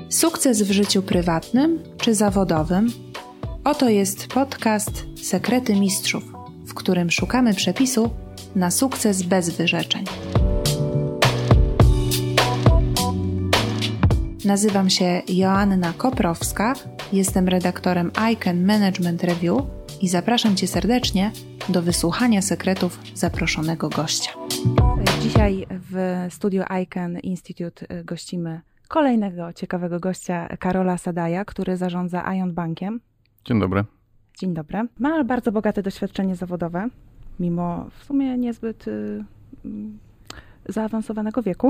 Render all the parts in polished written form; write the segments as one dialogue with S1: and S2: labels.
S1: Sukces w życiu prywatnym czy zawodowym? Oto jest podcast Sekrety Mistrzów, w którym szukamy przepisu na sukces bez wyrzeczeń. Nazywam się Joanna Koprowska, jestem redaktorem ICANN Management Review i zapraszam Cię serdecznie do wysłuchania sekretów zaproszonego gościa. Dzisiaj w studiu ICANN Institute gościmy kolejnego ciekawego gościa, Karola Sadaja, który zarządza Ion Bankiem.
S2: Dzień dobry.
S1: Dzień dobry. Ma bardzo bogate doświadczenie zawodowe, mimo w sumie niezbyt zaawansowanego wieku,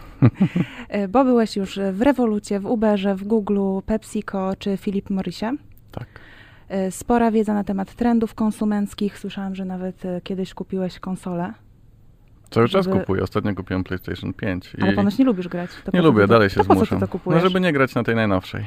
S1: bo byłeś już w Revolucie, w Uberze, w Google'u, PepsiCo czy Philip Morrisie.
S2: Tak.
S1: Spora wiedza na temat trendów konsumenckich. Słyszałam, że nawet kiedyś kupiłeś konsolę.
S2: Cały czas kupuję. Ostatnio kupiłem PlayStation 5.
S1: Ale ponoć nie lubisz grać.
S2: Nie lubię, dalej się zmuszam.
S1: Po co ty to kupujesz?
S2: No, żeby nie grać na tej najnowszej.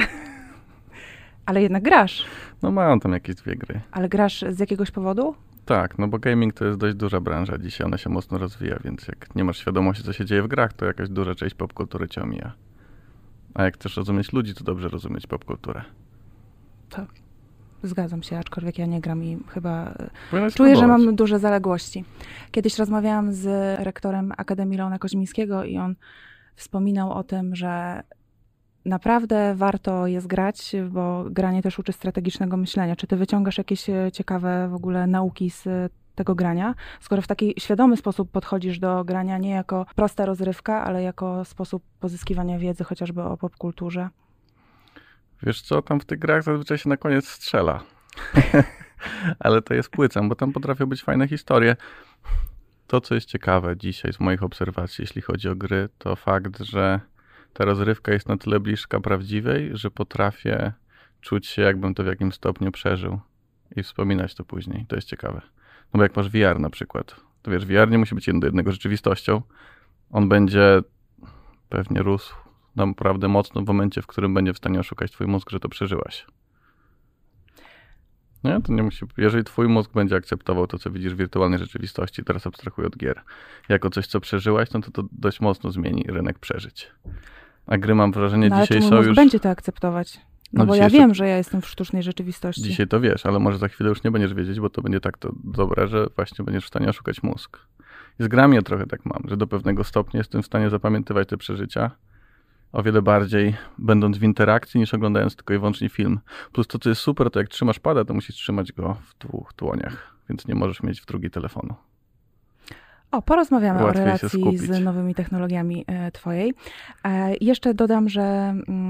S1: Ale jednak grasz.
S2: No mam tam jakieś 2 gry.
S1: Ale grasz z jakiegoś powodu?
S2: Tak, no bo gaming to jest dość duża branża. Dzisiaj ona się mocno rozwija, więc jak nie masz świadomości, co się dzieje w grach, to jakaś duża część popkultury cię omija. A jak chcesz rozumieć ludzi, to dobrze rozumieć popkulturę.
S1: Tak. Zgadzam się, aczkolwiek ja nie gram i chyba
S2: czuję,
S1: że mam duże zaległości. Kiedyś rozmawiałam z rektorem Akademii Leona Koźmińskiego i on wspominał o tym, że naprawdę warto jest grać, bo granie też uczy strategicznego myślenia. Czy ty wyciągasz jakieś ciekawe w ogóle nauki z tego grania, skoro w taki świadomy sposób podchodzisz do grania nie jako prosta rozrywka, ale jako sposób pozyskiwania wiedzy chociażby o popkulturze?
S2: Wiesz co, tam w tych grach zazwyczaj się na koniec strzela. Ale to jest płycem, bo tam potrafią być fajne historie. To, co jest ciekawe dzisiaj z moich obserwacji, jeśli chodzi o gry, to fakt, że ta rozrywka jest na tyle bliska prawdziwej, że potrafię czuć się, jakbym to w jakimś stopniu przeżył i wspominać to później. To jest ciekawe. No bo jak masz VR na przykład, to wiesz, VR nie musi być 1 do 1 rzeczywistością. On będzie pewnie rósł naprawdę mocno w momencie, w którym będzie w stanie oszukać twój mózg, że to przeżyłaś. Nie? To nie musi. Jeżeli twój mózg będzie akceptował to, co widzisz w wirtualnej rzeczywistości, teraz abstrahuję od gier, jako coś, co przeżyłaś, no to dość mocno zmieni rynek przeżyć. A gry, mam wrażenie, dzisiaj
S1: są już... będzie to akceptować. No bo ja wiem, że ja jestem w sztucznej rzeczywistości.
S2: Dzisiaj to wiesz, ale może za chwilę już nie będziesz wiedzieć, bo to będzie tak to dobre, że właśnie będziesz w stanie oszukać mózg. I z grami ja trochę tak mam, że do pewnego stopnia jestem w stanie zapamiętywać te przeżycia o wiele bardziej będąc w interakcji, niż oglądając tylko i wyłącznie film. Plus to, co jest super, to jak trzymasz pada, to musisz trzymać go w 2 dłoniach, więc nie możesz mieć w drugiej telefonu.
S1: Porozmawiamy o relacji z nowymi technologiami twojej. Jeszcze dodam, że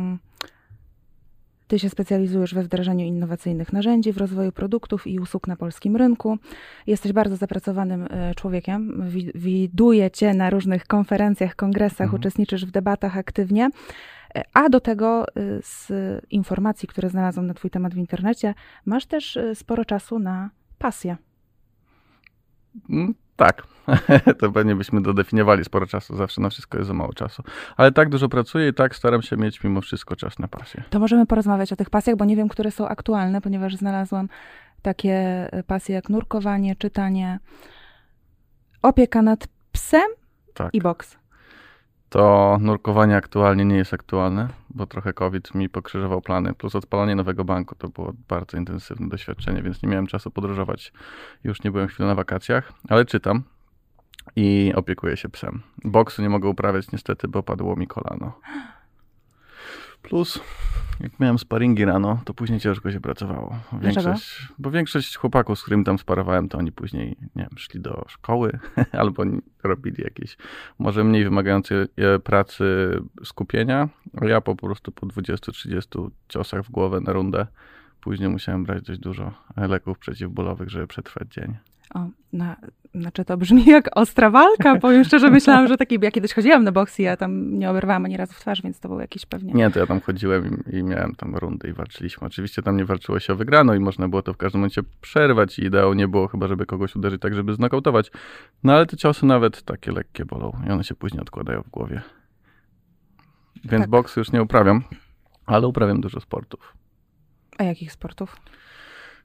S1: ty się specjalizujesz we wdrażaniu innowacyjnych narzędzi, w rozwoju produktów i usług na polskim rynku. Jesteś bardzo zapracowanym człowiekiem. Widuję cię na różnych konferencjach, kongresach, uczestniczysz w debatach aktywnie. A do tego z informacji, które znalazłam na twój temat w internecie, masz też sporo czasu na pasję.
S2: Tak, to pewnie byśmy dodefiniowali sporo czasu, zawsze na wszystko jest za mało czasu. Ale tak dużo pracuję i tak staram się mieć mimo wszystko czas na pasję.
S1: To możemy porozmawiać o tych pasjach, bo nie wiem, które są aktualne, ponieważ znalazłam takie pasje jak nurkowanie, czytanie, opieka nad psem i boks.
S2: To nurkowanie aktualnie nie jest aktualne, bo trochę COVID mi pokrzyżował plany, plus odpalanie nowego banku to było bardzo intensywne doświadczenie, więc nie miałem czasu podróżować. Już nie byłem chwilę na wakacjach, ale czytam i opiekuję się psem. Boksu nie mogę uprawiać niestety, bo padło mi kolano. Plus, jak miałem sparingi rano, to później ciężko się pracowało. Bo większość chłopaków, z którymi tam sparowałem, to oni później, nie wiem, szli do szkoły albo robili jakieś może mniej wymagające pracy skupienia, a ja po prostu po 20-30 ciosach w głowę na rundę później musiałem brać dość dużo leków przeciwbólowych, żeby przetrwać dzień.
S1: Znaczy to brzmi jak ostra walka, powiem szczerze, myślałam, że ja kiedyś chodziłam na boks i ja tam nie oberwałam ani razu w twarz, więc to był jakiś pewnie...
S2: Nie, to ja tam chodziłem i miałem tam rundy i walczyliśmy. Oczywiście tam nie walczyło się o wygraną i można było to w każdym momencie przerwać i ideał nie było chyba, żeby kogoś uderzyć tak, żeby znokautować. No ale te ciosy nawet takie lekkie bolą i one się później odkładają w głowie. Więc boksu już nie uprawiam, ale uprawiam dużo sportów.
S1: A jakich sportów?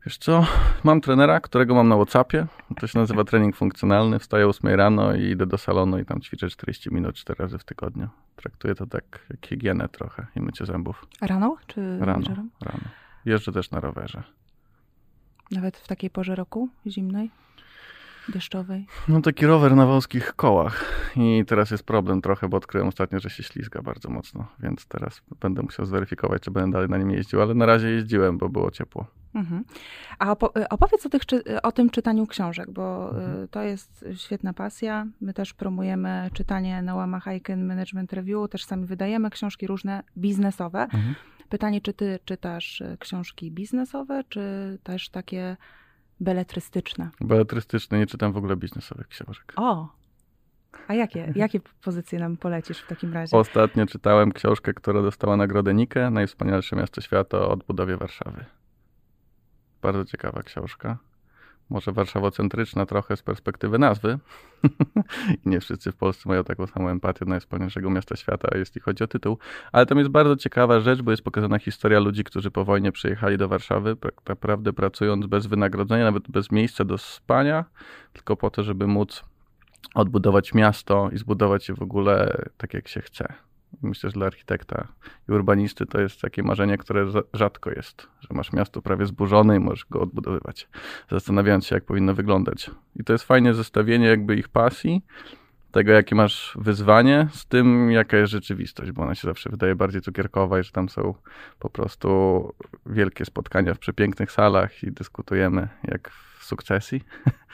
S2: Wiesz co, mam trenera, którego mam na WhatsAppie. To się nazywa trening funkcjonalny. Wstaję o 8 rano i idę do salonu i tam ćwiczę 40 minut 4 razy w tygodniu. Traktuję to tak jak higienę trochę i mycie zębów.
S1: Rano czy wieczorem?
S2: Rano. Jeżdżę też na rowerze.
S1: Nawet w takiej porze roku zimnej, deszczowej?
S2: No taki rower na wąskich kołach i teraz jest problem trochę, bo odkryłem ostatnio, że się ślizga bardzo mocno, więc teraz będę musiał zweryfikować, czy będę dalej na nim jeździł, ale na razie jeździłem, bo było ciepło.
S1: Mhm. A opowiedz o tym czytaniu książek, bo to jest świetna pasja. My też promujemy czytanie na łamach Icon Management Review, też sami wydajemy książki różne biznesowe. Pytanie, czy ty czytasz książki biznesowe, czy też takie beletrystyczne?
S2: Beletrystyczne, nie czytam w ogóle biznesowych książek.
S1: O! A jakie pozycje nam polecisz w takim razie?
S2: Ostatnio czytałem książkę, która dostała nagrodę Nike, Najwspanialsze miasto świata o odbudowie Warszawy. Bardzo ciekawa książka. Może warszawocentryczna trochę z perspektywy nazwy. I nie wszyscy w Polsce mają taką samą empatię do najwspanialszego miasta świata, jeśli chodzi o tytuł. Ale tam jest bardzo ciekawa rzecz, bo jest pokazana historia ludzi, którzy po wojnie przyjechali do Warszawy, tak naprawdę pracując bez wynagrodzenia, nawet bez miejsca do spania, tylko po to, żeby móc odbudować miasto i zbudować je w ogóle tak, jak się chce. Myślę, że dla architekta i urbanisty to jest takie marzenie, które rzadko jest, że masz miasto prawie zburzone i możesz go odbudowywać, zastanawiając się, jak powinno wyglądać. I to jest fajne zestawienie jakby ich pasji, tego, jakie masz wyzwanie, z tym, jaka jest rzeczywistość, bo ona się zawsze wydaje bardziej cukierkowa i że tam są po prostu wielkie spotkania w przepięknych salach i dyskutujemy jak w Sukcesji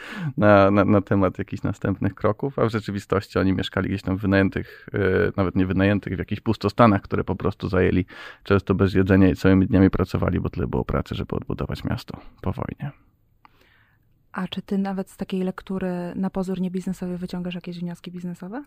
S2: na temat jakichś następnych kroków, a w rzeczywistości oni mieszkali gdzieś tam w wynajętych, nawet nie wynajętych, w jakichś pustostanach, które po prostu zajęli często bez jedzenia i całymi dniami pracowali, bo tyle było pracy, żeby odbudować miasto po wojnie.
S1: A czy ty nawet z takiej lektury na pozór niebiznesowej wyciągasz jakieś wnioski biznesowe?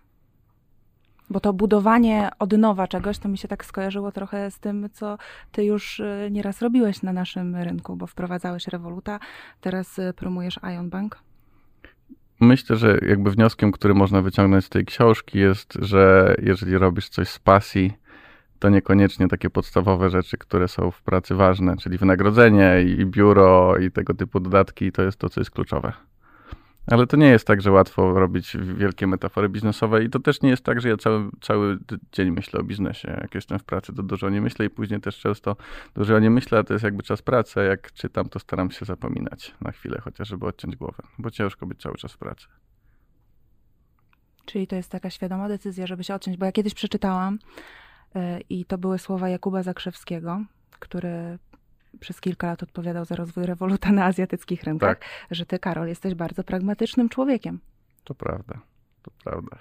S1: Bo to budowanie od nowa czegoś, to mi się tak skojarzyło trochę z tym, co ty już nieraz robiłeś na naszym rynku, bo wprowadzałeś Revoluta, teraz promujesz Ion Bank.
S2: Myślę, że jakby wnioskiem, który można wyciągnąć z tej książki jest, że jeżeli robisz coś z pasji, to niekoniecznie takie podstawowe rzeczy, które są w pracy ważne, czyli wynagrodzenie i biuro i tego typu dodatki, to jest to, co jest kluczowe. Ale to nie jest tak, że łatwo robić wielkie metafory biznesowe i to też nie jest tak, że ja cały dzień myślę o biznesie. Jak jestem w pracy, to dużo nie myślę i później też często dużo nie myślę, a to jest jakby czas pracy. Jak czytam, to staram się zapominać na chwilę, chociaż żeby odciąć głowę, bo ciężko być cały czas w pracy.
S1: Czyli to jest taka świadoma decyzja, żeby się odciąć, bo ja kiedyś przeczytałam i to były słowa Jakuba Zakrzewskiego, który przez kilka lat odpowiadał za rozwój Revoluta na azjatyckich rynkach, tak, że ty, Karol, jesteś bardzo pragmatycznym człowiekiem.
S2: To prawda, to prawda.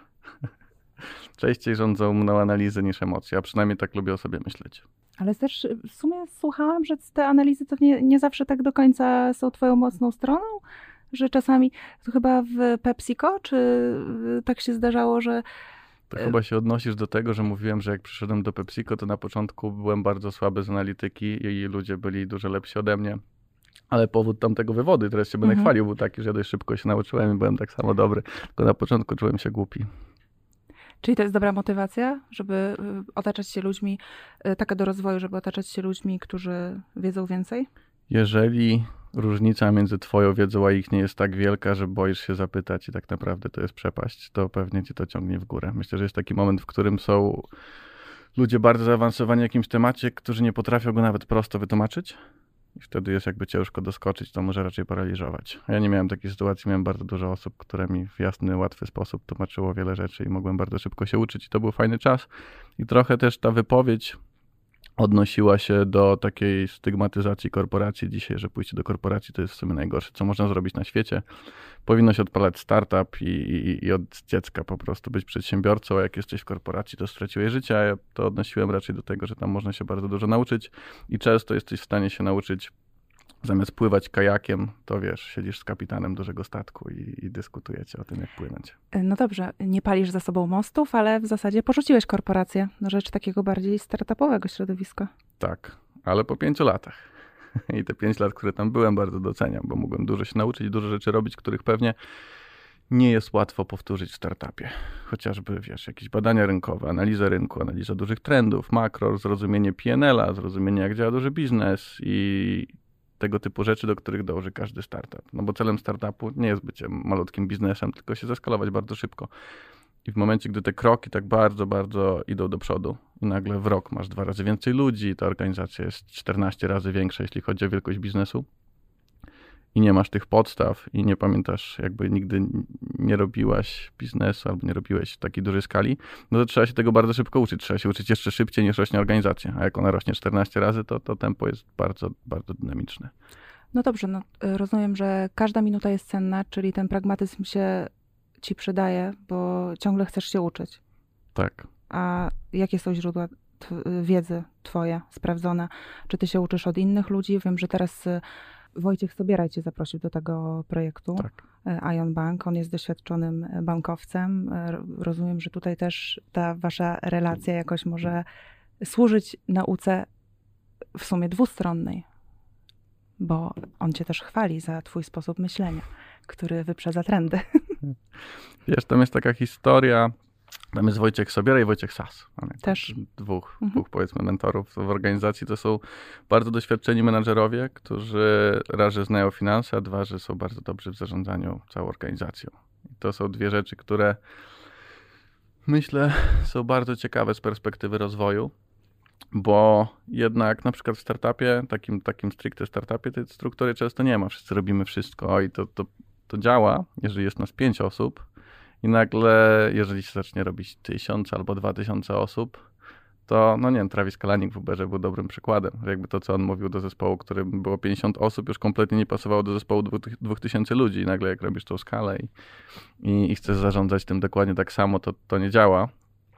S2: Częściej rządzą mną analizy niż emocje, a przynajmniej tak lubię o sobie myśleć.
S1: Ale też w sumie słuchałam, że te analizy to nie zawsze tak do końca są twoją mocną stroną, że czasami, to chyba w PepsiCo, czy tak się zdarzało, że
S2: to chyba się odnosisz do tego, że mówiłem, że jak przyszedłem do PepsiCo, to na początku byłem bardzo słaby z analityki i ludzie byli dużo lepsi ode mnie. Ale powód tamtego wywodu, teraz się będę chwalił, był taki, że dość szybko się nauczyłem i byłem tak samo dobry. Tylko na początku czułem się głupi.
S1: Czyli to jest dobra motywacja, żeby otaczać się ludźmi, taka do rozwoju, żeby otaczać się ludźmi, którzy wiedzą więcej?
S2: Jeżeli różnica między twoją wiedzą a ich nie jest tak wielka, że boisz się zapytać i tak naprawdę to jest przepaść, to pewnie cię to ciągnie w górę. Myślę, że jest taki moment, w którym są ludzie bardzo zaawansowani w jakimś temacie, którzy nie potrafią go nawet prosto wytłumaczyć i wtedy jest jakby ciężko doskoczyć, to może raczej paraliżować. A ja nie miałem takiej sytuacji, miałem bardzo dużo osób, które mi w jasny, łatwy sposób tłumaczyło wiele rzeczy i mogłem bardzo szybko się uczyć i to był fajny czas. I trochę też ta wypowiedź odnosiła się do takiej stygmatyzacji korporacji dzisiaj, że pójście do korporacji to jest w sumie najgorsze, co można zrobić na świecie. Powinno się odpalać startup i od dziecka po prostu być przedsiębiorcą, a jak jesteś w korporacji, to straciłeś życie, a ja to odnosiłem raczej do tego, że tam można się bardzo dużo nauczyć i często jesteś w stanie się nauczyć, zamiast pływać kajakiem, to wiesz, siedzisz z kapitanem dużego statku i dyskutujecie o tym, jak płynąć.
S1: No dobrze, nie palisz za sobą mostów, ale w zasadzie porzuciłeś korporację na rzecz takiego bardziej startupowego środowiska.
S2: Tak, ale po 5 latach. I te 5 lat, które tam byłem, bardzo doceniam, bo mogłem dużo się nauczyć, dużo rzeczy robić, których pewnie nie jest łatwo powtórzyć w startupie. Chociażby, wiesz, jakieś badania rynkowe, analiza rynku, analiza dużych trendów, makro, zrozumienie PNL-a, zrozumienie, jak działa duży biznes i tego typu rzeczy, do których dąży każdy startup. No bo celem startupu nie jest bycie malutkim biznesem, tylko się zeskalować bardzo szybko. I w momencie, gdy te kroki tak bardzo, bardzo idą do przodu i nagle w rok masz 2 razy więcej ludzi, ta organizacja jest 14 razy większa, jeśli chodzi o wielkość biznesu, i nie masz tych podstaw i nie pamiętasz, jakby nigdy nie robiłaś biznesu albo nie robiłeś w takiej dużej skali, no to trzeba się tego bardzo szybko uczyć. Trzeba się uczyć jeszcze szybciej niż rośnie organizacja. A jak ona rośnie 14 razy, to tempo jest bardzo, bardzo dynamiczne.
S1: No dobrze, no rozumiem, że każda minuta jest cenna, czyli ten pragmatyzm się ci przydaje, bo ciągle chcesz się uczyć.
S2: Tak.
S1: A jakie są źródła wiedzy twoje, sprawdzone? Czy ty się uczysz od innych ludzi? Wiem, że teraz Wojciech Sobieraj cię zaprosił do tego projektu,
S2: Tak.
S1: Ion Bank. On jest doświadczonym bankowcem. Rozumiem, że tutaj też ta wasza relacja jakoś może służyć nauce w sumie dwustronnej, bo on cię też chwali za twój sposób myślenia, który wyprzedza trendy.
S2: Wiesz, tam jest taka historia, tam jest Wojciech Sobieraj i Wojciech Sas.
S1: Też.
S2: Dwóch powiedzmy mentorów w organizacji. To są bardzo doświadczeni menadżerowie, którzy raz, że znają finanse, a dwa, że są bardzo dobrzy w zarządzaniu całą organizacją. I to są dwie rzeczy, które myślę są bardzo ciekawe z perspektywy rozwoju, bo jednak na przykład w startupie, takim stricte startupie, tej struktury często nie ma. Wszyscy robimy wszystko i to działa, jeżeli jest nas 5 osób i nagle, jeżeli się zacznie robić 1000 albo 2000 osób, to no nie wiem, Travis Kalanick w Uberze był dobrym przykładem, że jakby to, co on mówił do zespołu, którym było 50 osób, już kompletnie nie pasowało do zespołu 2000 ludzi i nagle jak robisz tą skalę i chcesz zarządzać tym dokładnie tak samo, to nie działa.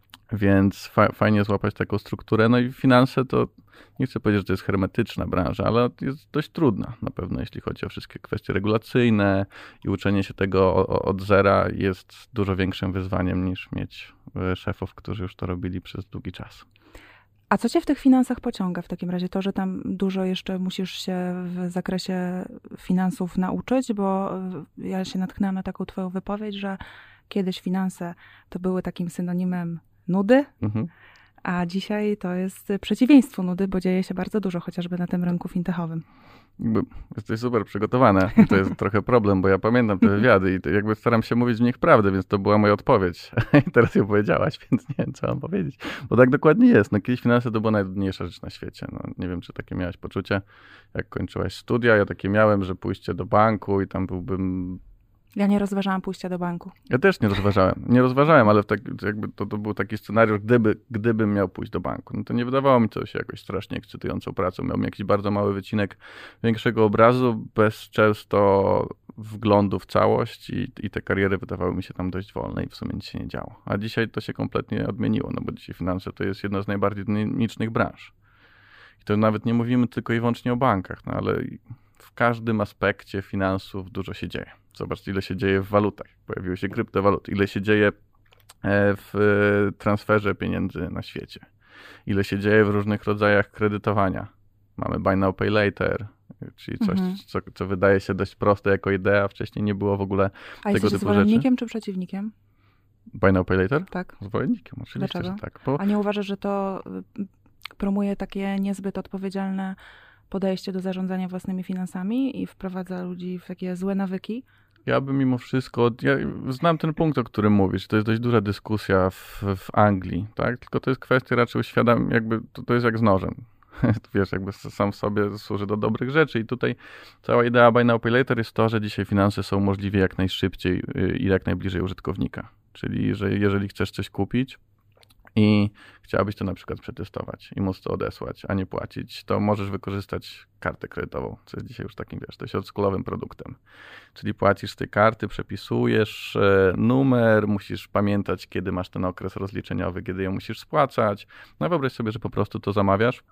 S2: Więc fajnie złapać taką strukturę. No i finanse to, nie chcę powiedzieć, że to jest hermetyczna branża, ale jest dość trudna na pewno, jeśli chodzi o wszystkie kwestie regulacyjne i uczenie się tego od zera jest dużo większym wyzwaniem niż mieć szefów, którzy już to robili przez długi czas.
S1: A co cię w tych finansach pociąga w takim razie? To, że tam dużo jeszcze musisz się w zakresie finansów nauczyć, bo ja się natknęłam na taką twoją wypowiedź, że kiedyś finanse to były takim synonimem nudy, a dzisiaj to jest przeciwieństwo nudy, bo dzieje się bardzo dużo, chociażby na tym rynku fintechowym.
S2: Jesteś super przygotowana. To jest trochę problem, bo ja pamiętam te wywiady i jakby staram się mówić w nich prawdę, więc to była moja odpowiedź. I teraz ją powiedziałaś, więc nie wiem, co mam powiedzieć. Bo tak dokładnie jest. No, kiedyś finanse to była najtrudniejsza rzecz na świecie. No, nie wiem, czy takie miałaś poczucie, jak kończyłaś studia. Ja takie miałem, że pójście do banku i tam byłbym...
S1: Ja nie rozważałam pójścia do banku.
S2: Ja też nie rozważałem. Nie rozważałem, ale jakby to był taki scenariusz, gdybym miał pójść do banku. No to nie wydawało mi to się jakoś strasznie ekscytującą pracą. Miałbym jakiś bardzo mały wycinek większego obrazu, bez często wglądu w całość i te kariery wydawały mi się tam dość wolne i w sumie nic się nie działo. A dzisiaj to się kompletnie odmieniło, no bo dzisiaj finanse to jest jedna z najbardziej dynamicznych branż. I to nawet nie mówimy tylko i wyłącznie o bankach, no ale w każdym aspekcie finansów dużo się dzieje. Zobacz, ile się dzieje w walutach. Pojawiły się kryptowaluty. Ile się dzieje w transferze pieniędzy na świecie. Ile się dzieje w różnych rodzajach kredytowania. Mamy buy now, pay later, czyli coś, co wydaje się dość proste jako idea, a wcześniej nie było w ogóle tego typu rzeczy.
S1: A jesteś zwolennikiem czy przeciwnikiem?
S2: Buy now, pay later?
S1: Tak.
S2: Zwolennikiem, oczywiście,
S1: Dlaczego?
S2: że tak.
S1: A nie uważasz, że to promuje takie niezbyt odpowiedzialne podejście do zarządzania własnymi finansami i wprowadza ludzi w takie złe nawyki?
S2: Ja bym mimo wszystko, ja znam ten punkt, o którym mówisz, to jest dość duża dyskusja w Anglii, tak? Tylko to jest kwestia raczej jakby to jest jak z nożem. Wiesz, jakby sam w sobie służy do dobrych rzeczy i tutaj cała idea buy now, pay later jest to, że dzisiaj finanse są możliwie jak najszybciej i jak najbliżej użytkownika. Czyli, że jeżeli chcesz coś kupić i chciałabyś to na przykład przetestować i móc to odesłać, a nie płacić, to możesz wykorzystać kartę kredytową, co jest dzisiaj już takim, wiesz, dość oldschoolowym produktem. Czyli płacisz z tej karty, przepisujesz numer, musisz pamiętać, kiedy masz ten okres rozliczeniowy, kiedy ją musisz spłacać. No wyobraź sobie, że po prostu to zamawiasz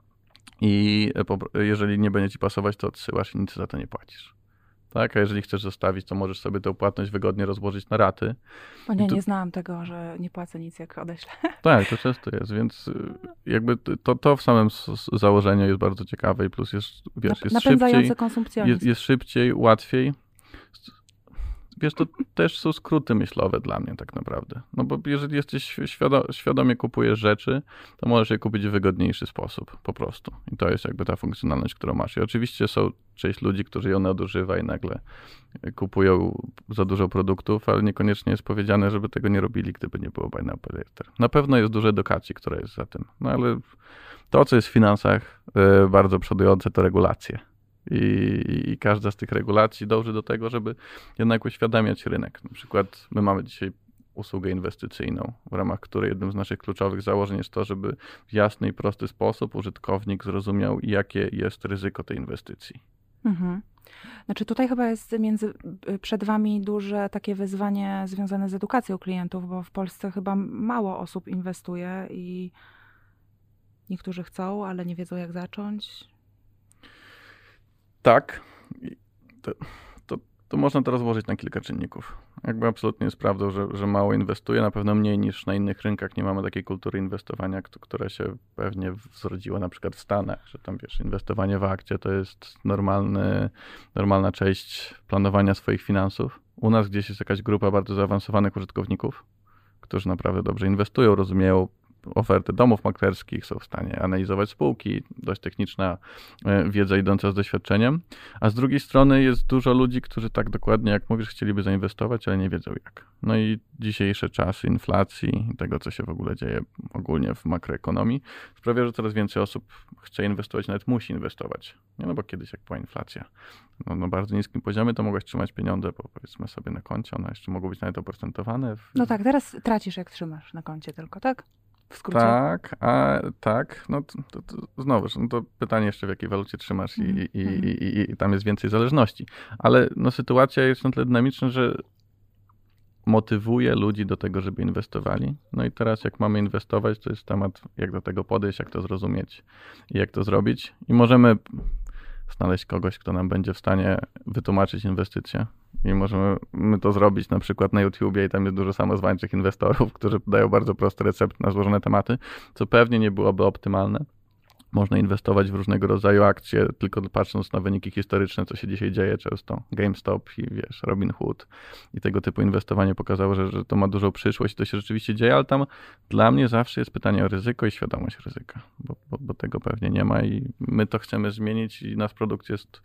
S2: i jeżeli nie będzie ci pasować, to odsyłasz i nic za to nie płacisz. Tak, a jeżeli chcesz zostawić, to możesz sobie tę płatność wygodnie rozłożyć na raty.
S1: O nie, nie znałam tego, że nie płacę nic, jak odeślę.
S2: Tak, to często jest, więc jakby to w samym założeniu jest bardzo ciekawe i plus jest, wiesz, jest
S1: napędzające konsumpcjonizm.
S2: Jest szybciej, łatwiej. wiesz, to też są skróty myślowe dla mnie tak naprawdę. No bo jeżeli jesteś świadomie kupujesz rzeczy, to możesz je kupić w wygodniejszy sposób, po prostu. I to jest jakby ta funkcjonalność, którą masz. I oczywiście są część ludzi, którzy ją nadużywa i nagle kupują za dużo produktów, ale niekoniecznie jest powiedziane, żeby tego nie robili, gdyby nie było buy now, pay later. Na pewno jest dużo edukacji, która jest za tym. No ale to, co jest w finansach bardzo przodujące, to regulacje. I każda z tych regulacji dąży do tego, żeby jednak uświadamiać rynek. Na przykład my mamy dzisiaj usługę inwestycyjną, w ramach której jednym z naszych kluczowych założeń jest to, żeby w jasny i prosty sposób użytkownik zrozumiał, jakie jest ryzyko tej inwestycji.
S1: Mhm. Znaczy tutaj chyba jest przed wami duże takie wyzwanie związane z edukacją klientów, bo w Polsce chyba mało osób inwestuje i niektórzy chcą, ale nie wiedzą jak zacząć.
S2: Tak, to można to rozłożyć na kilka czynników. Jakby absolutnie jest prawdą, że mało inwestuje, na pewno mniej niż na innych rynkach. Nie mamy takiej kultury inwestowania, która się pewnie zrodziła na przykład w Stanach, że tam wiesz, inwestowanie w akcje to jest normalna część planowania swoich finansów. U nas gdzieś jest jakaś grupa bardzo zaawansowanych użytkowników, którzy naprawdę dobrze inwestują, rozumieją oferty domów maklerskich, są w stanie analizować spółki, dość techniczna wiedza idąca z doświadczeniem, a z drugiej strony jest dużo ludzi, którzy tak dokładnie jak mówisz chcieliby zainwestować, ale nie wiedzą jak. No i dzisiejsze czasy inflacji i tego, co się w ogóle dzieje ogólnie w makroekonomii, sprawia, że coraz więcej osób chce inwestować, nawet musi inwestować. No bo kiedyś jak była inflacja na bardzo niskim poziomie, to mogłeś trzymać pieniądze, bo powiedzmy sobie na koncie, one jeszcze mogą być nawet oprocentowane.
S1: No tak, teraz tracisz jak trzymasz na koncie tylko, tak? W skrócie.
S2: Tak, no to znowuż, no to pytanie jeszcze w jakiej walucie trzymasz i tam jest więcej zależności. Ale no sytuacja jest na tyle dynamiczna, że motywuje ludzi do tego, żeby inwestowali. No i teraz jak mamy inwestować, to jest temat, jak do tego podejść, jak to zrozumieć i jak to zrobić. I możemy znaleźć kogoś, kto nam będzie w stanie wytłumaczyć inwestycje. I możemy to zrobić na przykład na YouTubie i tam jest dużo samozwańczych inwestorów, którzy dają bardzo prosty recept na złożone tematy, co pewnie nie byłoby optymalne. Można inwestować w różnego rodzaju akcje, tylko patrząc na wyniki historyczne, co się dzisiaj dzieje często. GameStop i wiesz, Robinhood i tego typu inwestowanie pokazało, że to ma dużą przyszłość i to się rzeczywiście dzieje, ale tam dla mnie zawsze jest pytanie o ryzyko i świadomość ryzyka, bo tego pewnie nie ma i my to chcemy zmienić i nasz produkt jest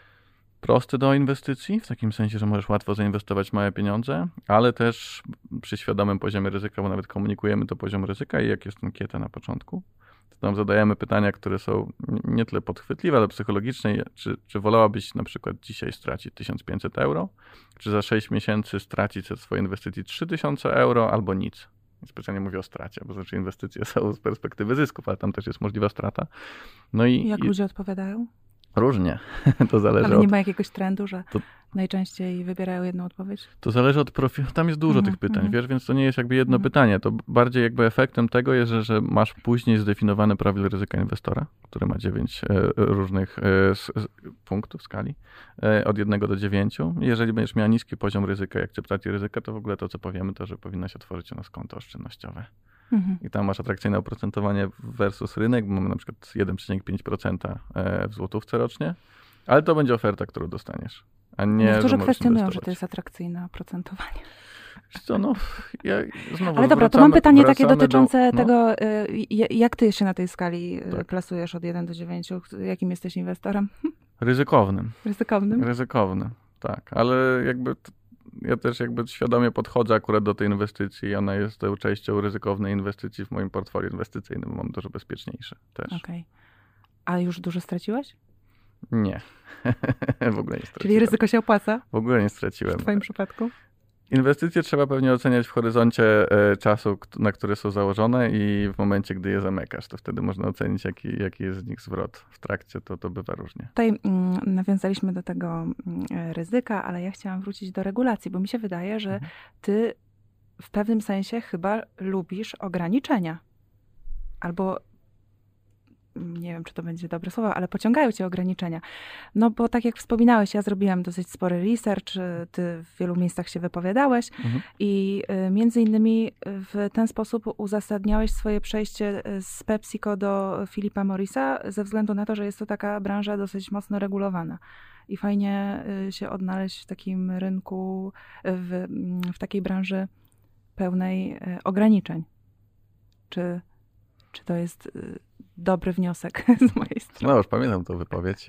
S2: prosty do inwestycji, w takim sensie, że możesz łatwo zainwestować małe pieniądze, ale też przy świadomym poziomie ryzyka, bo nawet komunikujemy to poziom ryzyka i jak jest ankieta na początku, to tam zadajemy pytania, które są nie tyle podchwytliwe, ale psychologiczne. Czy wolałabyś na przykład dzisiaj stracić 1500 euro, czy za 6 miesięcy stracić ze swojej inwestycji 3000 euro albo nic? Specjalnie mówię o stracie, bo znaczy inwestycje są z perspektywy zysków, ale tam też jest możliwa strata. No
S1: jak ludzie odpowiadają?
S2: Różnie. To zależy
S1: ale nie ma jakiegoś trendu, że najczęściej wybierają jedną odpowiedź?
S2: To zależy od profilu. Tam jest dużo tych pytań, wiesz, więc to nie jest jakby jedno pytanie. To bardziej jakby efektem tego jest, że masz później zdefiniowany profil ryzyka inwestora, który ma 9 różnych punktów skali, od 1 do 9. Jeżeli będziesz miała niski poziom ryzyka i akceptacji ryzyka, to w ogóle to, co powiemy, to, że powinnaś otworzyć u nas konto oszczędnościowe. I tam masz atrakcyjne oprocentowanie versus rynek, bo mamy na przykład 1,5% w złotówce rocznie, ale to będzie oferta, którą dostaniesz. A nie,
S1: niektórzy kwestionują, że to jest atrakcyjne oprocentowanie.
S2: Co, no, znowu
S1: ale dobra, to mam pytanie takie dotyczące tego, jak ty się na tej skali plasujesz od 1 do 9? Jakim jesteś inwestorem?
S2: Ryzykownym.
S1: Ryzykownym,
S2: tak, ale jakby ja też jakby świadomie podchodzę akurat do tej inwestycji. Ona jest częścią ryzykownej inwestycji w moim portfolio inwestycyjnym. Mam dużo bezpieczniejsze też.
S1: Okej. A już dużo straciłeś?
S2: Nie. W ogóle nie straciłem.
S1: Czyli ryzyko się opłaca?
S2: W ogóle nie straciłem.
S1: W twoim przypadku?
S2: Inwestycje trzeba pewnie oceniać w horyzoncie czasu, na który są założone i w momencie, gdy je zamykasz, to wtedy można ocenić, jaki jest z nich zwrot. W trakcie to bywa różnie.
S1: Tutaj nawiązaliśmy do tego ryzyka, ale ja chciałam wrócić do regulacji, bo mi się wydaje, że ty w pewnym sensie chyba lubisz ograniczenia. Albo nie wiem, czy to będzie dobre słowo, ale pociągają cię ograniczenia. No bo tak jak wspominałeś, ja zrobiłam dosyć spory research, ty w wielu miejscach się wypowiadałeś i między innymi w ten sposób uzasadniałeś swoje przejście z PepsiCo do Philipa Morrisa ze względu na to, że jest to taka branża dosyć mocno regulowana. i fajnie się odnaleźć w takim rynku, w takiej branży pełnej ograniczeń. Czy to jest dobry wniosek z mojej strony?
S2: No już pamiętam tą wypowiedź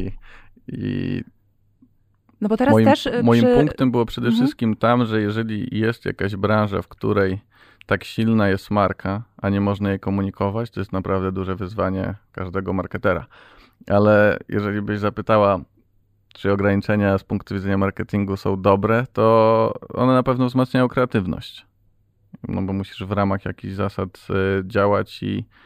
S2: i
S1: no bo teraz
S2: moim punktem było przede wszystkim tam, że jeżeli jest jakaś branża, w której tak silna jest marka, a nie można jej komunikować, to jest naprawdę duże wyzwanie każdego marketera. Ale jeżeli byś zapytała, czy ograniczenia z punktu widzenia marketingu są dobre, to one na pewno wzmacniają kreatywność. No bo musisz w ramach jakichś zasad działać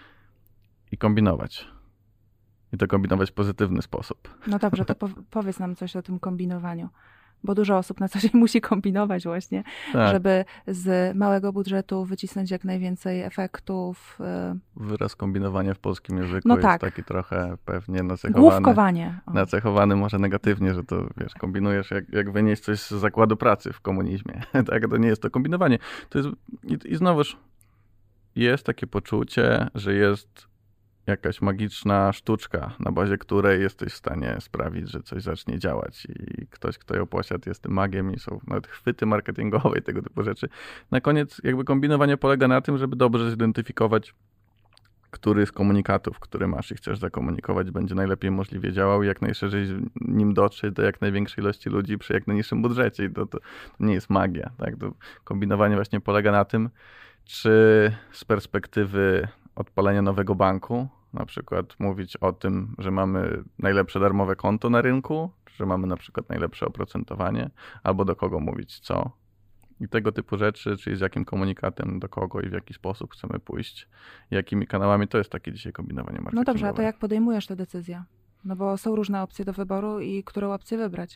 S2: i kombinować. I to kombinować w pozytywny sposób.
S1: No dobrze, to powiedz nam coś o tym kombinowaniu. Bo dużo osób na co dzień musi kombinować właśnie, tak, żeby z małego budżetu wycisnąć jak najwięcej efektów.
S2: Wyraz kombinowania w polskim języku jest taki trochę pewnie nacechowany.
S1: Główkowanie.
S2: Nacechowany może negatywnie, że to wiesz, kombinujesz jak wynieść coś z zakładu pracy w komunizmie. Tak, to nie jest to kombinowanie. To jest, i znowuż jest takie poczucie, że jest jakaś magiczna sztuczka, na bazie której jesteś w stanie sprawić, że coś zacznie działać i ktoś, kto ją posiadł, jest tym magiem i są nawet chwyty marketingowe i tego typu rzeczy. Na koniec jakby kombinowanie polega na tym, żeby dobrze zidentyfikować, który z komunikatów, który masz i chcesz zakomunikować, będzie najlepiej możliwie działał i jak najszerzej nim dotrzeć do jak największej ilości ludzi przy jak najniższym budżecie. I to nie jest magia. Tak? To kombinowanie właśnie polega na tym, czy z perspektywy odpalenia nowego banku, na przykład mówić o tym, że mamy najlepsze darmowe konto na rynku, że mamy na przykład najlepsze oprocentowanie, albo do kogo mówić co. I tego typu rzeczy, czyli z jakim komunikatem, do kogo i w jaki sposób chcemy pójść, jakimi kanałami, to jest takie dzisiaj kombinowanie marketingowe.
S1: No dobrze, a to jak podejmujesz tę decyzję? No bo są różne opcje do wyboru i którą opcję wybrać?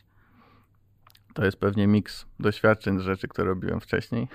S2: To jest pewnie miks doświadczeń z rzeczy, które robiłem wcześniej.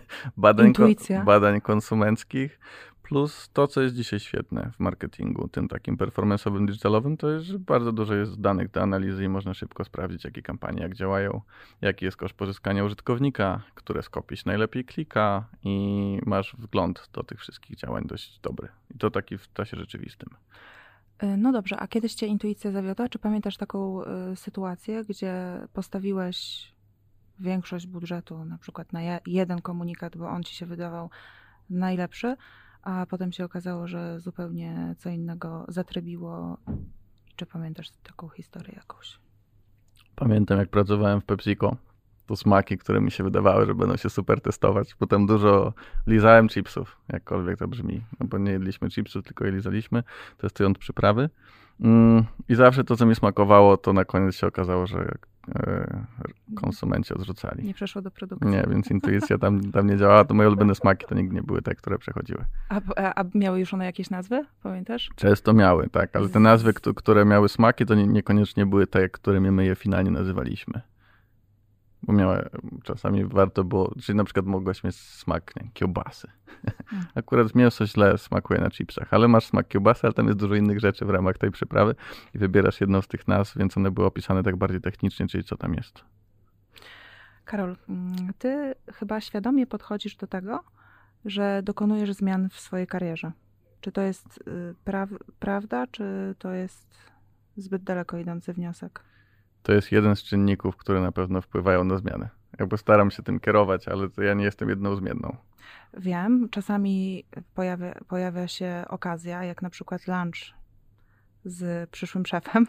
S2: Badań konsumenckich, plus to, co jest dzisiaj świetne w marketingu, tym takim performance'owym, digitalowym, to jest, że bardzo dużo jest danych do analizy i można szybko sprawdzić, jakie kampanie jak działają, jaki jest koszt pozyskania użytkownika, które z kopii się najlepiej klika i masz wgląd do tych wszystkich działań dość dobry. I to taki w czasie rzeczywistym.
S1: No dobrze, a kiedyś cię intuicja zawiodła? Czy pamiętasz taką sytuację, gdzie postawiłeś większość budżetu na przykład na jeden komunikat, bo on ci się wydawał najlepszy, a potem się okazało, że zupełnie co innego zatrybiło? Czy pamiętasz taką historię jakąś?
S2: Pamiętam, jak pracowałem w PepsiCo. To smaki, które mi się wydawały, że będą się super testować. Potem dużo lizałem chipsów, jakkolwiek to brzmi. No bo nie jedliśmy chipsów, tylko je lizaliśmy, testując przyprawy. I zawsze to, co mi smakowało, to na koniec się okazało, że konsumenci odrzucali.
S1: Nie przeszło do produkcji.
S2: Nie, więc intuicja tam nie działała. To moje ulubione smaki to nigdy nie były te, które przechodziły.
S1: A miały już one jakieś nazwy? Pamiętasz?
S2: Często miały, tak. Ale te nazwy, które miały smaki, to niekoniecznie były te, którymi my je finalnie nazywaliśmy. Bo czasami warto było, czyli na przykład mogłaś mieć smak kiełbasy. Akurat mięso źle smakuje na chipsach, ale masz smak kiełbasy, ale tam jest dużo innych rzeczy w ramach tej przyprawy i wybierasz jedną z tych nazw, więc one były opisane tak bardziej technicznie, czyli co tam jest.
S1: Karol, ty chyba świadomie podchodzisz do tego, że dokonujesz zmian w swojej karierze. Czy to jest prawda, czy to jest zbyt daleko idący wniosek?
S2: To jest jeden z czynników, które na pewno wpływają na zmianę. Jakby staram się tym kierować, ale to ja nie jestem jednouzmienną.
S1: Wiem, czasami pojawia się okazja, jak na przykład lunch z przyszłym szefem.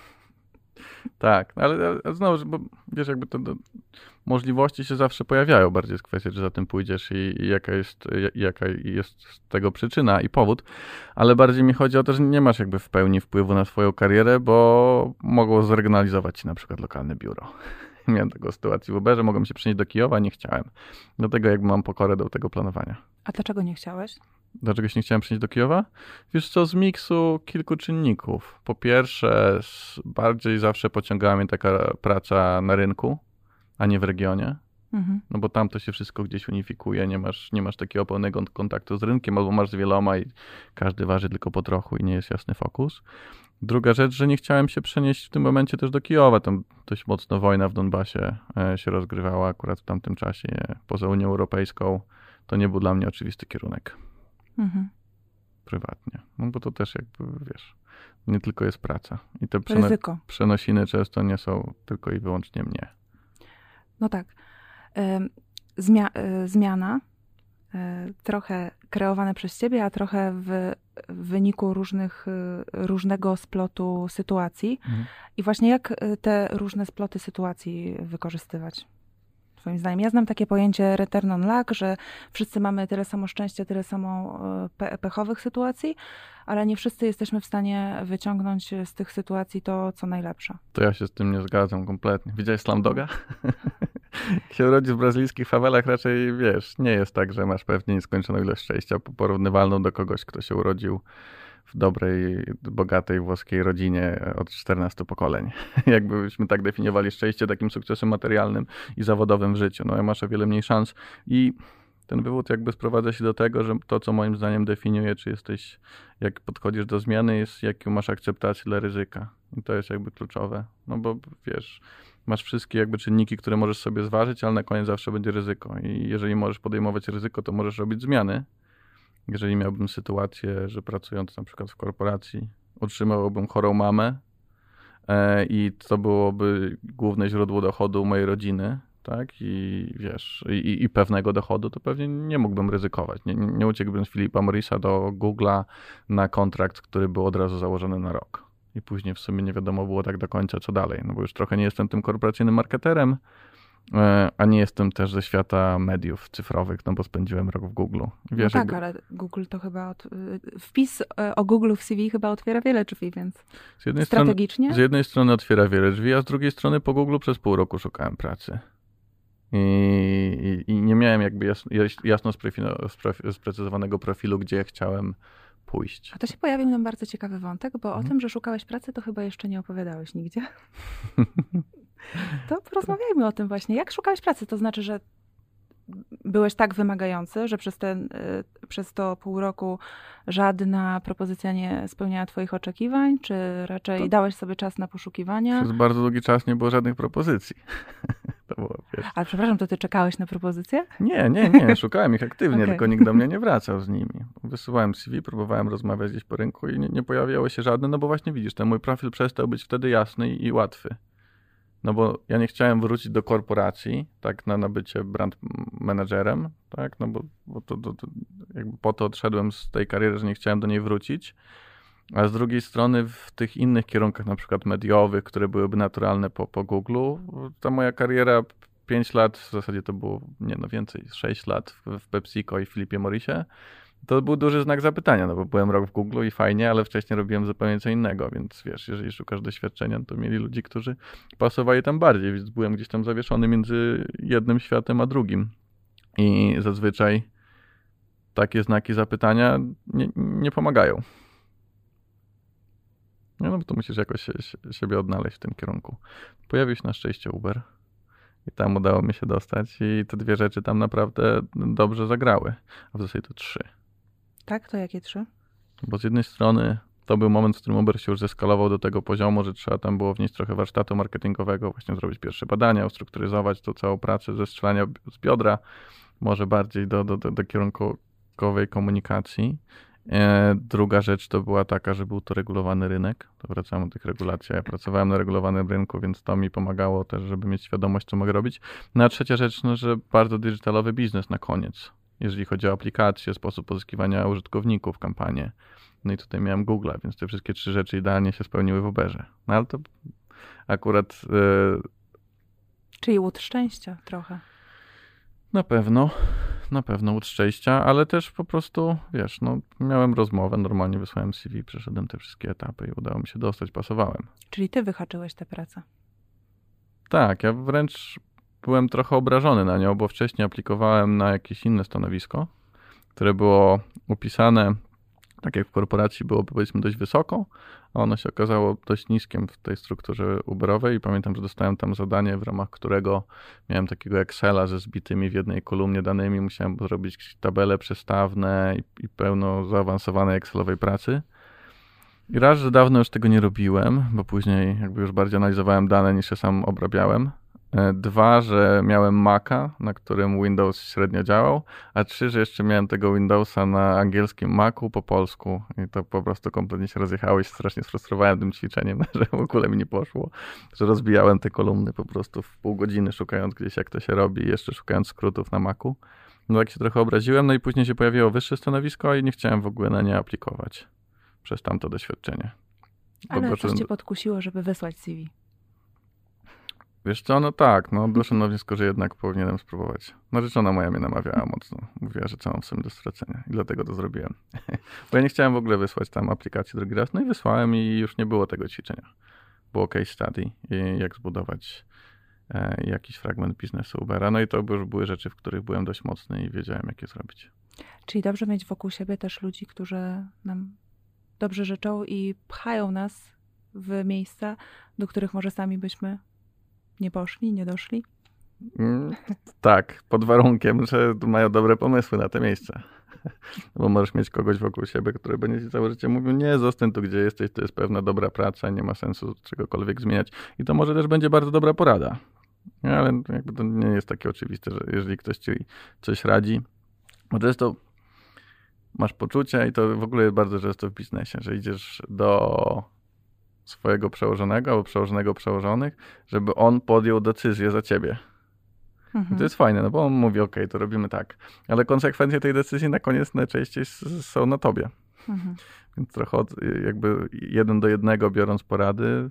S2: Tak, ale znowu, bo wiesz, jakby możliwości się zawsze pojawiają. Bardziej jest kwestia, czy za tym pójdziesz i jaka jest z tego przyczyna i powód. Ale bardziej mi chodzi o to, że nie masz jakby w pełni wpływu na swoją karierę, bo mogą zregionalizować ci na przykład lokalne biuro. Miałem taką sytuację w Uberze, mogłem się przenieść do Kijowa, nie chciałem. Dlatego jakby mam pokorę do tego planowania.
S1: A dlaczego nie chciałeś?
S2: Dlaczego się nie chciałem przenieść do Kijowa? Wiesz co, z miksu kilku czynników. Po pierwsze, bardziej zawsze pociągała mnie taka praca na rynku, a nie w regionie. No bo tam to się wszystko gdzieś unifikuje, nie masz takiego pełnego kontaktu z rynkiem, albo masz z wieloma i każdy waży tylko po trochu i nie jest jasny fokus. Druga rzecz, że nie chciałem się przenieść w tym momencie też do Kijowa. Tam dość mocno wojna w Donbasie się rozgrywała akurat w tamtym czasie. Poza Unią Europejską to nie był dla mnie oczywisty kierunek. Prywatnie. No bo to też jakby, wiesz, Nie tylko jest praca. I te
S1: Ryzyko.
S2: przenosiny często nie są tylko i wyłącznie mnie.
S1: No tak. Zmiana trochę kreowane przez ciebie, a trochę w wyniku różnego splotu sytuacji. I właśnie jak te różne sploty sytuacji wykorzystywać? Twoim zdaniem. Ja znam takie pojęcie return on luck, że wszyscy mamy tyle samo szczęścia, tyle samo pechowych sytuacji, ale nie wszyscy jesteśmy w stanie wyciągnąć z tych sytuacji to, co najlepsze.
S2: To ja się z tym nie zgadzam kompletnie. Widziałeś Slumdoga? Jak się urodzi w brazylijskich fawelach, raczej wiesz, nie jest tak, że masz pewnie nieskończoną ilość szczęścia porównywalną do kogoś, kto się urodził w dobrej, bogatej włoskiej rodzinie od 14 pokoleń. Jakbyśmy tak definiowali szczęście takim sukcesem materialnym i zawodowym w życiu. No, masz o wiele mniej szans i ten wywód jakby sprowadza się do tego, że to, co moim zdaniem definiuje, czy jesteś, jak podchodzisz do zmiany, jest jaką masz akceptację dla ryzyka. I to jest jakby kluczowe. No bo wiesz, masz wszystkie jakby czynniki, które możesz sobie zważyć, ale na koniec zawsze będzie ryzyko. I jeżeli możesz podejmować ryzyko, to możesz robić zmiany. Jeżeli miałbym sytuację, że pracując na przykład w korporacji utrzymywałbym chorą mamę i to byłoby główne źródło dochodu mojej rodziny, tak, i wiesz, i pewnego dochodu, to pewnie nie mógłbym ryzykować. Nie uciekłbym z Philipa Morrisa do Google'a na kontrakt, który był od razu założony na rok. I później w sumie nie wiadomo było tak do końca, co dalej, no bo już trochę nie jestem tym korporacyjnym marketerem, a nie jestem też ze świata mediów cyfrowych, no bo spędziłem rok w Google. Wiesz,
S1: no tak, ale Google to chyba... Wpis o Google w CV chyba otwiera wiele drzwi, więc strategicznie?
S2: Z jednej strony otwiera wiele drzwi, a z drugiej strony po Google przez pół roku szukałem pracy. I nie miałem jakby jasno sprecyzowanego profilu, gdzie chciałem pójść.
S1: A to się pojawił nam bardzo ciekawy wątek, bo o tym, że szukałeś pracy, to chyba jeszcze nie opowiadałeś nigdzie. To porozmawiajmy o tym właśnie. Jak szukałeś pracy? To znaczy, że byłeś tak wymagający, że przez to pół roku żadna propozycja nie spełniała twoich oczekiwań, czy raczej dałeś sobie czas na poszukiwania?
S2: Przez bardzo długi czas nie było żadnych propozycji. To było, wiesz.
S1: Ale przepraszam, to ty czekałeś na propozycje?
S2: Nie. Szukałem ich aktywnie,
S1: Okay.
S2: Tylko nikt do mnie nie wracał z nimi. Wysyłałem CV, próbowałem rozmawiać gdzieś po rynku i nie pojawiało się żadne, no bo właśnie widzisz, ten mój profil przestał być wtedy jasny i łatwy. No bo ja nie chciałem wrócić do korporacji, tak, na bycie brand managerem, tak, no bo to jakby po to odszedłem z tej kariery, że nie chciałem do niej wrócić, a z drugiej strony w tych innych kierunkach, na przykład mediowych, które byłyby naturalne po Google'u, ta moja kariera 5 lat, w zasadzie to było, więcej, 6 lat w PepsiCo i Philipie Morrisie, to był duży znak zapytania, no bo byłem rok w Google i fajnie, ale wcześniej robiłem zupełnie co innego, więc wiesz, jeżeli szukasz doświadczenia, to mieli ludzi, którzy pasowali tam bardziej, więc byłem gdzieś tam zawieszony między jednym światem a drugim. I zazwyczaj takie znaki zapytania nie pomagają. No bo to musisz jakoś siebie odnaleźć w tym kierunku. Pojawił się na szczęście Uber i tam udało mi się dostać i te dwie rzeczy tam naprawdę dobrze zagrały, a w zasadzie to 3.
S1: Tak? To jakie 3?
S2: Bo z jednej strony to był moment, w którym Uber się już zeskalował do tego poziomu, że trzeba tam było wnieść trochę warsztatu marketingowego, właśnie zrobić pierwsze badania, ustrukturyzować tą całą pracę ze strzelania z biodra, może bardziej do kierunkowej komunikacji. Druga rzecz to była taka, że był to regulowany rynek. To wracamy do tych regulacji. Ja pracowałem na regulowanym rynku, więc to mi pomagało też, żeby mieć świadomość, co mogę robić. No a trzecia rzecz, no, że bardzo digitalowy biznes na koniec. Jeżeli chodzi o aplikacje, sposób pozyskiwania użytkowników, kampanię. No i tutaj miałem Google'a, więc te wszystkie 3 rzeczy idealnie się spełniły w Uberze. No ale to akurat...
S1: Czyli łód szczęścia trochę.
S2: Na pewno łód szczęścia, ale też po prostu, wiesz, no miałem rozmowę, normalnie wysłałem CV, przeszedłem te wszystkie etapy i udało mi się dostać, pasowałem.
S1: Czyli ty wyhaczyłeś tę pracę.
S2: Tak, ja wręcz byłem trochę obrażony na nią, bo wcześniej aplikowałem na jakieś inne stanowisko, które było upisane, tak jak w korporacji było, powiedzmy, dość wysoko, a ono się okazało dość niskiem w tej strukturze Uberowej i pamiętam, że dostałem tam zadanie, w ramach którego miałem takiego Excela ze zbitymi w jednej kolumnie danymi, musiałem zrobić tabele przestawne i pełno zaawansowanej Excelowej pracy. I raz, że dawno już tego nie robiłem, bo później jakby już bardziej analizowałem dane niż je sam obrabiałem, 2, że miałem Maca, na którym Windows średnio działał, a 3, że jeszcze miałem tego Windowsa na angielskim Macu po polsku i to po prostu kompletnie się rozjechało i się strasznie sfrustrowałem tym ćwiczeniem, że w ogóle mi nie poszło, że rozbijałem te kolumny po prostu w pół godziny szukając gdzieś jak to się robi i jeszcze szukając skrótów na Macu. No tak się trochę obraziłem, no i później się pojawiło wyższe stanowisko i nie chciałem w ogóle na nie aplikować przez tamto doświadczenie.
S1: Ale coś cię podkusiło, żeby wysłać CV.
S2: Wiesz co, no tak, doszedłem do wniosku, że jednak powinienem spróbować. Narzeczona moja mnie namawiała mocno. Mówiła, że co mam w sobie do stracenia i dlatego to zrobiłem. Bo ja nie chciałem w ogóle wysłać tam aplikacji drugi raz, no i wysłałem i już nie było tego ćwiczenia. Było case study i jak zbudować jakiś fragment biznesu Ubera. No i to już były rzeczy, w których byłem dość mocny i wiedziałem, jak je zrobić.
S1: Czyli dobrze mieć wokół siebie też ludzi, którzy nam dobrze życzą i pchają nas w miejsca, do których może sami byśmy nie poszli, nie doszli?
S2: Tak, pod warunkiem, że mają dobre pomysły na te miejsca. Bo możesz mieć kogoś wokół siebie, który będzie ci całe życie mówił, nie, zostań tu, gdzie jesteś, to jest pewna dobra praca, nie ma sensu czegokolwiek zmieniać. I to może też będzie bardzo dobra porada. Ale jakby to nie jest takie oczywiste, że jeżeli ktoś ci coś radzi, bo często masz poczucie i to w ogóle jest bardzo często w biznesie, że idziesz do swojego przełożonego albo przełożonego przełożonych, żeby on podjął decyzję za ciebie. I to jest fajne, no bo on mówi, okej, to robimy tak. Ale konsekwencje tej decyzji na koniec najczęściej są na tobie. Więc trochę jakby 1 do 1 biorąc porady,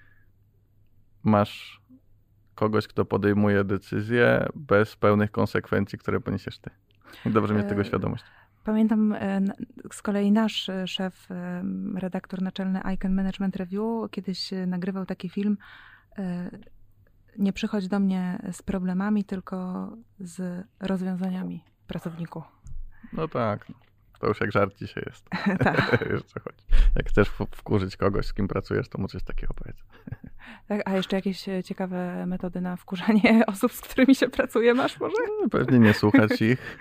S2: masz kogoś, kto podejmuje decyzję bez pełnych konsekwencji, które poniesiesz ty. I dobrze mieć tego świadomość.
S1: Pamiętam z kolei nasz szef, redaktor naczelny Icon Management Review kiedyś nagrywał taki film Nie przychodź do mnie z problemami, tylko z rozwiązaniami, pracowniku.
S2: No tak, to już jak żart dzisiaj jest.
S1: Tak.
S2: Jeszcze chodzi. Jak chcesz wkurzyć kogoś, z kim pracujesz, to mu coś takiego powiedz.
S1: Tak, a jeszcze jakieś ciekawe metody na wkurzanie osób, z którymi się pracuje masz może?
S2: No, pewnie nie słuchać ich.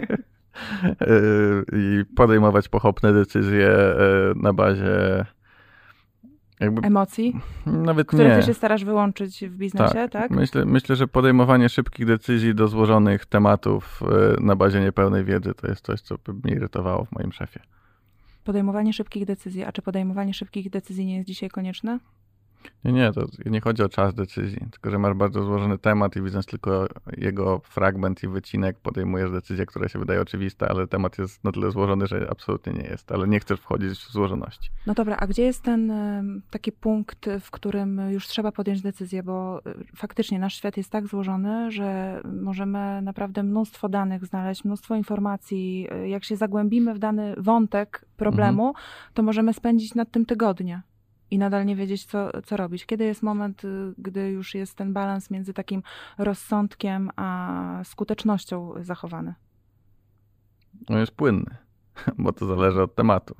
S2: I podejmować pochopne decyzje na bazie
S1: emocji,
S2: nawet
S1: które
S2: nie.
S1: ty się starasz wyłączyć w biznesie, tak?
S2: Myślę, że podejmowanie szybkich decyzji do złożonych tematów na bazie niepełnej wiedzy to jest coś, co by mnie irytowało w moim szefie.
S1: Podejmowanie szybkich decyzji. A czy podejmowanie szybkich decyzji nie jest dzisiaj konieczne?
S2: Nie, to nie chodzi o czas decyzji, tylko że masz bardzo złożony temat i widząc tylko jego fragment i wycinek, podejmujesz decyzję, która się wydaje oczywista, ale temat jest na tyle złożony, że absolutnie nie jest, ale nie chcesz wchodzić w złożoności.
S1: No dobra, a gdzie jest ten taki punkt, w którym już trzeba podjąć decyzję, bo faktycznie nasz świat jest tak złożony, że możemy naprawdę mnóstwo danych znaleźć, mnóstwo informacji. Jak się zagłębimy w dany wątek problemu, to możemy spędzić nad tym tygodnie. I nadal nie wiedzieć, co robić. Kiedy jest moment, gdy już jest ten balans między takim rozsądkiem a skutecznością zachowany?
S2: No jest płynny, bo to zależy od tematu.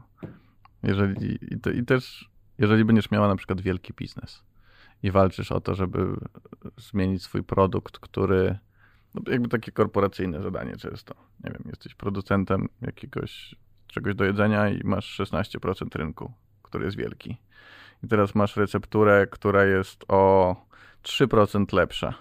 S2: Jeżeli będziesz miała na przykład wielki biznes i walczysz o to, żeby zmienić swój produkt, który, no jakby takie korporacyjne zadanie często, nie wiem, jesteś producentem czegoś do jedzenia i masz 16% rynku, który jest wielki. I teraz masz recepturę, która jest o 3% lepsza,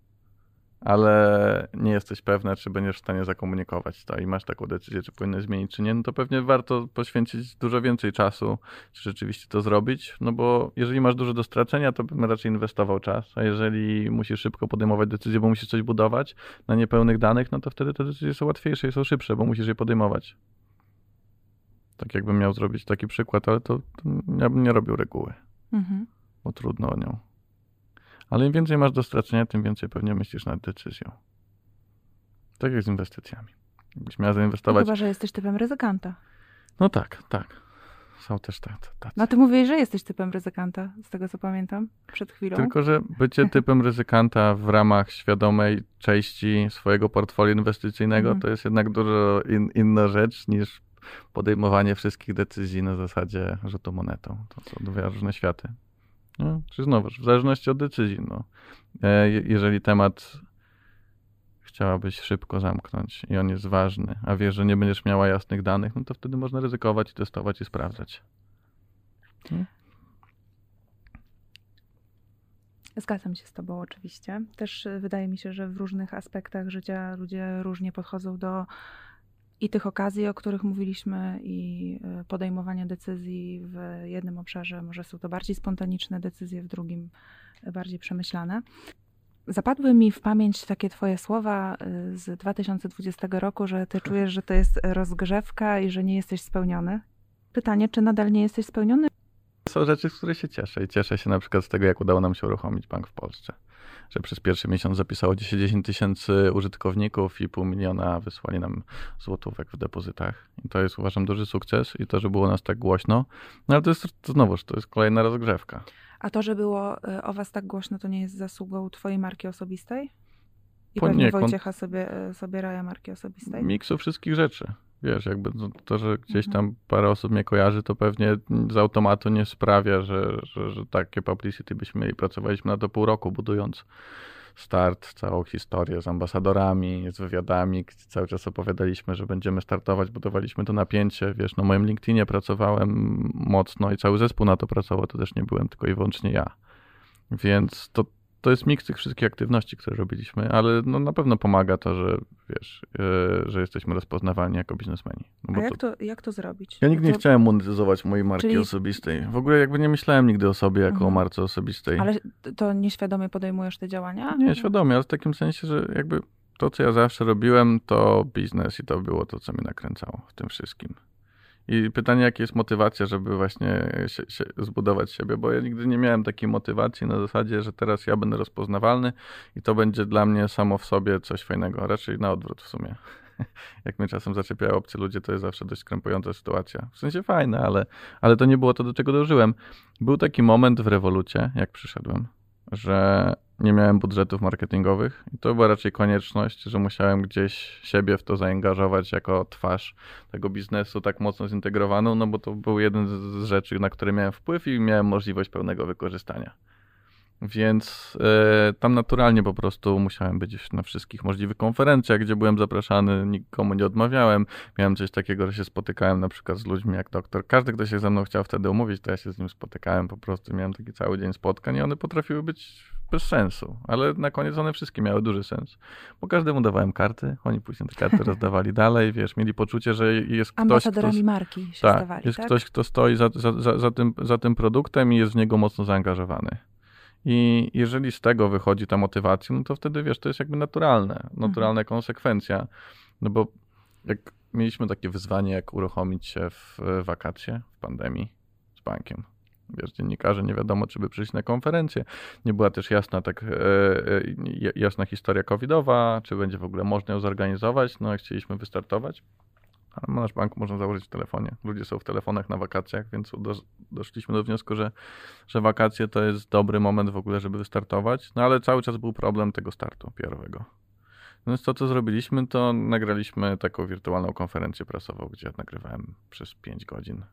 S2: ale nie jesteś pewna, czy będziesz w stanie zakomunikować to i masz taką decyzję, czy powinnaś zmienić, czy nie, no to pewnie warto poświęcić dużo więcej czasu, czy rzeczywiście to zrobić, no bo jeżeli masz dużo do stracenia, to bym raczej inwestował czas, a jeżeli musisz szybko podejmować decyzje, bo musisz coś budować na niepełnych danych, no to wtedy te decyzje są łatwiejsze i są szybsze, bo musisz je podejmować. Tak jakbym miał zrobić taki przykład, ale to ja bym nie robił reguły, bo trudno o nią. Ale im więcej masz do stracenia, tym więcej pewnie myślisz nad decyzją. Tak jak z inwestycjami. Jakbyś miała zainwestować...
S1: Chyba, że jesteś typem ryzykanta.
S2: No tak. Są też tacy.
S1: No ty mówisz, że jesteś typem ryzykanta, z tego co pamiętam przed chwilą.
S2: Tylko, że bycie typem ryzykanta w ramach świadomej części swojego portfolio inwestycyjnego to jest jednak dużo inna rzecz niż podejmowanie wszystkich decyzji na zasadzie rzutu monetą. To są dwie różne światy. No, czy znowuż, w zależności od decyzji. No. Jeżeli temat chciałabyś szybko zamknąć i on jest ważny, a wiesz, że nie będziesz miała jasnych danych, no to wtedy można ryzykować i testować i sprawdzać.
S1: Zgadzam się z tobą oczywiście. Też wydaje mi się, że w różnych aspektach życia ludzie różnie podchodzą do i tych okazji, o których mówiliśmy, i podejmowania decyzji w jednym obszarze. Może są to bardziej spontaniczne decyzje, w drugim bardziej przemyślane. Zapadły mi w pamięć takie twoje słowa z 2020 roku, że ty czujesz, że to jest rozgrzewka i że nie jesteś spełniony. Pytanie, czy nadal nie jesteś spełniony?
S2: Są rzeczy, z których się cieszę. I cieszę się na przykład z tego, jak udało nam się uruchomić bank w Polsce. Że przez pierwszy miesiąc zapisało 10 tysięcy użytkowników i 500 000 wysłali nam złotówek w depozytach. I to jest, uważam, duży sukces i to, że było nas tak głośno. No ale to jest kolejna rozgrzewka.
S1: A to, że było o was tak głośno, to nie jest zasługą twojej marki osobistej? I
S2: Poniekąd.
S1: pewnie Wojciecha Sobieraja marki osobistej?
S2: Miksu wszystkich rzeczy. Wiesz, jakby to, że gdzieś tam parę osób mnie kojarzy, to pewnie z automatu nie sprawia, że takie publicity byśmy mieli. Pracowaliśmy na to pół roku, budując start, całą historię z ambasadorami, z wywiadami, gdzie cały czas opowiadaliśmy, że będziemy startować, budowaliśmy to napięcie. Wiesz, na moim LinkedInie pracowałem mocno i cały zespół na to pracował, to też nie byłem tylko i wyłącznie ja. Więc to jest miks tych wszystkich aktywności, które robiliśmy, ale no na pewno pomaga to, że wiesz, że jesteśmy rozpoznawalni jako biznesmeni. No
S1: a jak to zrobić?
S2: Ja nigdy nie chciałem monetyzować mojej marki osobistej. W ogóle jakby nie myślałem nigdy o sobie jako o marce osobistej.
S1: Ale to nieświadomie podejmujesz te działania?
S2: Nie, świadomie, ale w takim sensie, że jakby to, co ja zawsze robiłem, to biznes i to było to, co mnie nakręcało w tym wszystkim. I pytanie, jaka jest motywacja, żeby właśnie się zbudować siebie, bo ja nigdy nie miałem takiej motywacji na zasadzie, że teraz ja będę rozpoznawalny i to będzie dla mnie samo w sobie coś fajnego, raczej na odwrót w sumie. Jak mnie czasem zaczepiają obcy ludzie, to jest zawsze dość krępująca sytuacja. W sensie fajne, ale to nie było to, do czego dążyłem. Był taki moment w Revolucie, jak przyszedłem, że nie miałem budżetów marketingowych i to była raczej konieczność, że musiałem gdzieś siebie w to zaangażować jako twarz tego biznesu tak mocno zintegrowaną, no bo to był jeden z rzeczy, na które miałem wpływ i miałem możliwość pełnego wykorzystania. Więc tam naturalnie po prostu musiałem być na wszystkich możliwych konferencjach, gdzie byłem zapraszany, nikomu nie odmawiałem. Miałem coś takiego, że się spotykałem na przykład z ludźmi jak doktor. Każdy, kto się ze mną chciał wtedy umówić, to ja się z nim spotykałem po prostu. Miałem taki cały dzień spotkań i one potrafiły być bez sensu, ale na koniec one wszystkie miały duży sens. Bo każdemu dawałem karty, oni później te karty rozdawali dalej, wiesz, mieli poczucie, że jest ktoś,
S1: ambasadorami marki się stawali,
S2: jest
S1: tak?
S2: ktoś, kto stoi za tym produktem i jest w niego mocno zaangażowany. I jeżeli z tego wychodzi ta motywacja, no to wtedy, wiesz, to jest jakby naturalna konsekwencja. No bo jak mieliśmy takie wyzwanie, jak uruchomić się w wakacje, w pandemii z bankiem. Wiesz, dziennikarze nie wiadomo, czy by przyjść na konferencję. Nie była też jasna historia covidowa, czy będzie w ogóle można ją zorganizować. No, jak chcieliśmy wystartować. Ale nasz bank można założyć w telefonie. Ludzie są w telefonach na wakacjach, więc doszliśmy do wniosku, że wakacje to jest dobry moment w ogóle, żeby wystartować. No ale cały czas był problem tego startu pierwszego. Więc to, co zrobiliśmy, to nagraliśmy taką wirtualną konferencję prasową, gdzie ja nagrywałem przez 5 godzin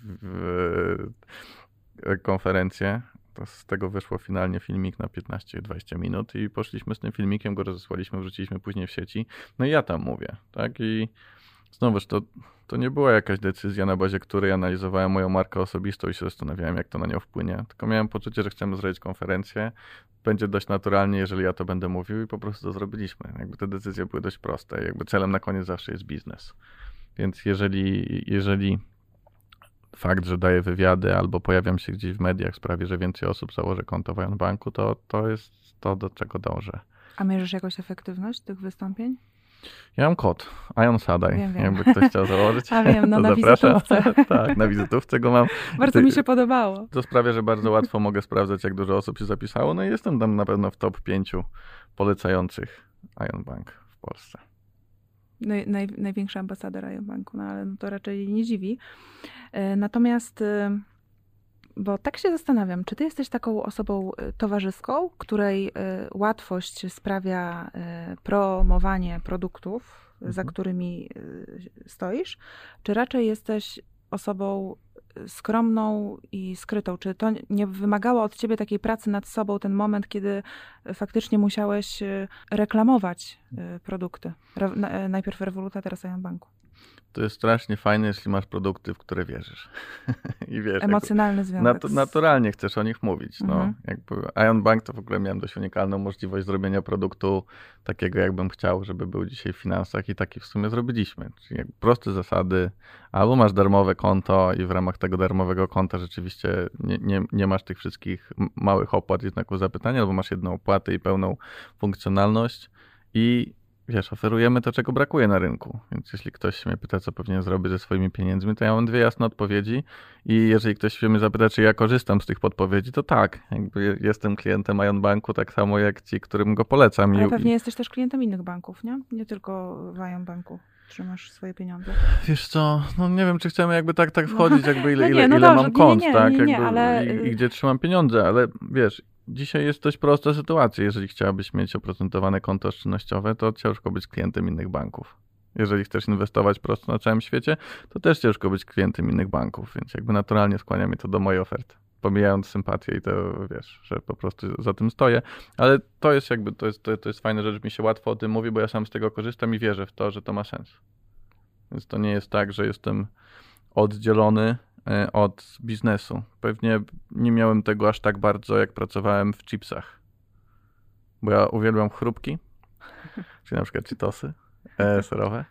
S2: konferencję. To z tego wyszło finalnie filmik na 15-20 minut i poszliśmy z tym filmikiem, go rozesłaliśmy, wrzuciliśmy później w sieci. No i ja tam mówię, tak? I znowuż to nie była jakaś decyzja, na bazie której analizowałem moją markę osobistą i się zastanawiałem, jak to na nią wpłynie. Tylko miałem poczucie, że chcemy zrobić konferencję. Będzie dość naturalnie, jeżeli ja to będę mówił i po prostu to zrobiliśmy. Jakby te decyzje były dość proste. Jakby celem na koniec zawsze jest biznes. Więc jeżeli fakt, że daję wywiady albo pojawiam się gdzieś w mediach sprawi, że więcej osób założy konto w Ion Banku, to jest to, do czego dążę.
S1: A mierzysz jakąś efektywność tych wystąpień?
S2: Ja mam kod, Ion Sadaj,
S1: wiem.
S2: Jakby ktoś chciał założyć.
S1: A wiem, no
S2: to
S1: na
S2: zapraszam.
S1: wizytówce.
S2: Tak, na wizytówce go mam.
S1: Bardzo mi się podobało.
S2: To sprawia, że bardzo łatwo mogę sprawdzać, jak dużo osób się zapisało. No i jestem tam na pewno w top 5 polecających Ion Bank w Polsce.
S1: Największy ambasador Ion Banku, no ale to raczej nie dziwi. Natomiast, bo tak się zastanawiam, czy ty jesteś taką osobą towarzyską, której łatwość sprawia promowanie produktów, za którymi stoisz, czy raczej jesteś osobą skromną i skrytą? Czy to nie wymagało od ciebie takiej pracy nad sobą, ten moment, kiedy faktycznie musiałeś reklamować produkty? Najpierw Revoluta, teraz Ion Banku.
S2: To jest strasznie fajne, jeśli masz produkty, w które wierzysz. I wiesz,
S1: emocjonalny związek.
S2: Naturalnie chcesz o nich mówić. No. Jakby Ion Bank to w ogóle miałem dość unikalną możliwość zrobienia produktu takiego, jakbym chciał, żeby był dzisiaj w finansach i taki w sumie zrobiliśmy. Czyli jakby proste zasady, albo masz darmowe konto i w ramach tego darmowego konta rzeczywiście nie masz tych wszystkich małych opłat i znaków zapytania, albo masz jedną opłatę i pełną funkcjonalność i wiesz, oferujemy to, czego brakuje na rynku. Więc jeśli ktoś mnie pyta, co powinien zrobić ze swoimi pieniędzmi, to ja mam 2 jasne odpowiedzi i jeżeli ktoś się mnie zapyta, czy ja korzystam z tych podpowiedzi, to tak. Jakby jestem klientem Ion Banku tak samo jak ci, którym go polecam.
S1: Ale pewnie jesteś też klientem innych banków, nie? Nie tylko w Ion Banku trzymasz swoje pieniądze.
S2: Wiesz co, no nie wiem, czy chcemy jakby tak wchodzić, jakby ile
S1: dobrze,
S2: mam kont, tak?
S1: Ale...
S2: I gdzie trzymam pieniądze, ale wiesz, dzisiaj jest dość prosta sytuacja. Jeżeli chciałabyś mieć oprocentowane konto oszczędnościowe, to ciężko być klientem innych banków. Jeżeli chcesz inwestować prosto na całym świecie, to też ciężko być klientem innych banków, więc jakby naturalnie skłania mnie to do mojej oferty. Pomijając sympatię i to wiesz, że po prostu za tym stoję, ale to jest jakby, to jest fajna rzecz, mi się łatwo o tym mówi, bo ja sam z tego korzystam i wierzę w to, że to ma sens. Więc to nie jest tak, że jestem oddzielony od biznesu. Pewnie nie miałem tego aż tak bardzo, jak pracowałem w chipsach. Bo ja uwielbiam chrupki, czyli na przykład Cheetosy serowe,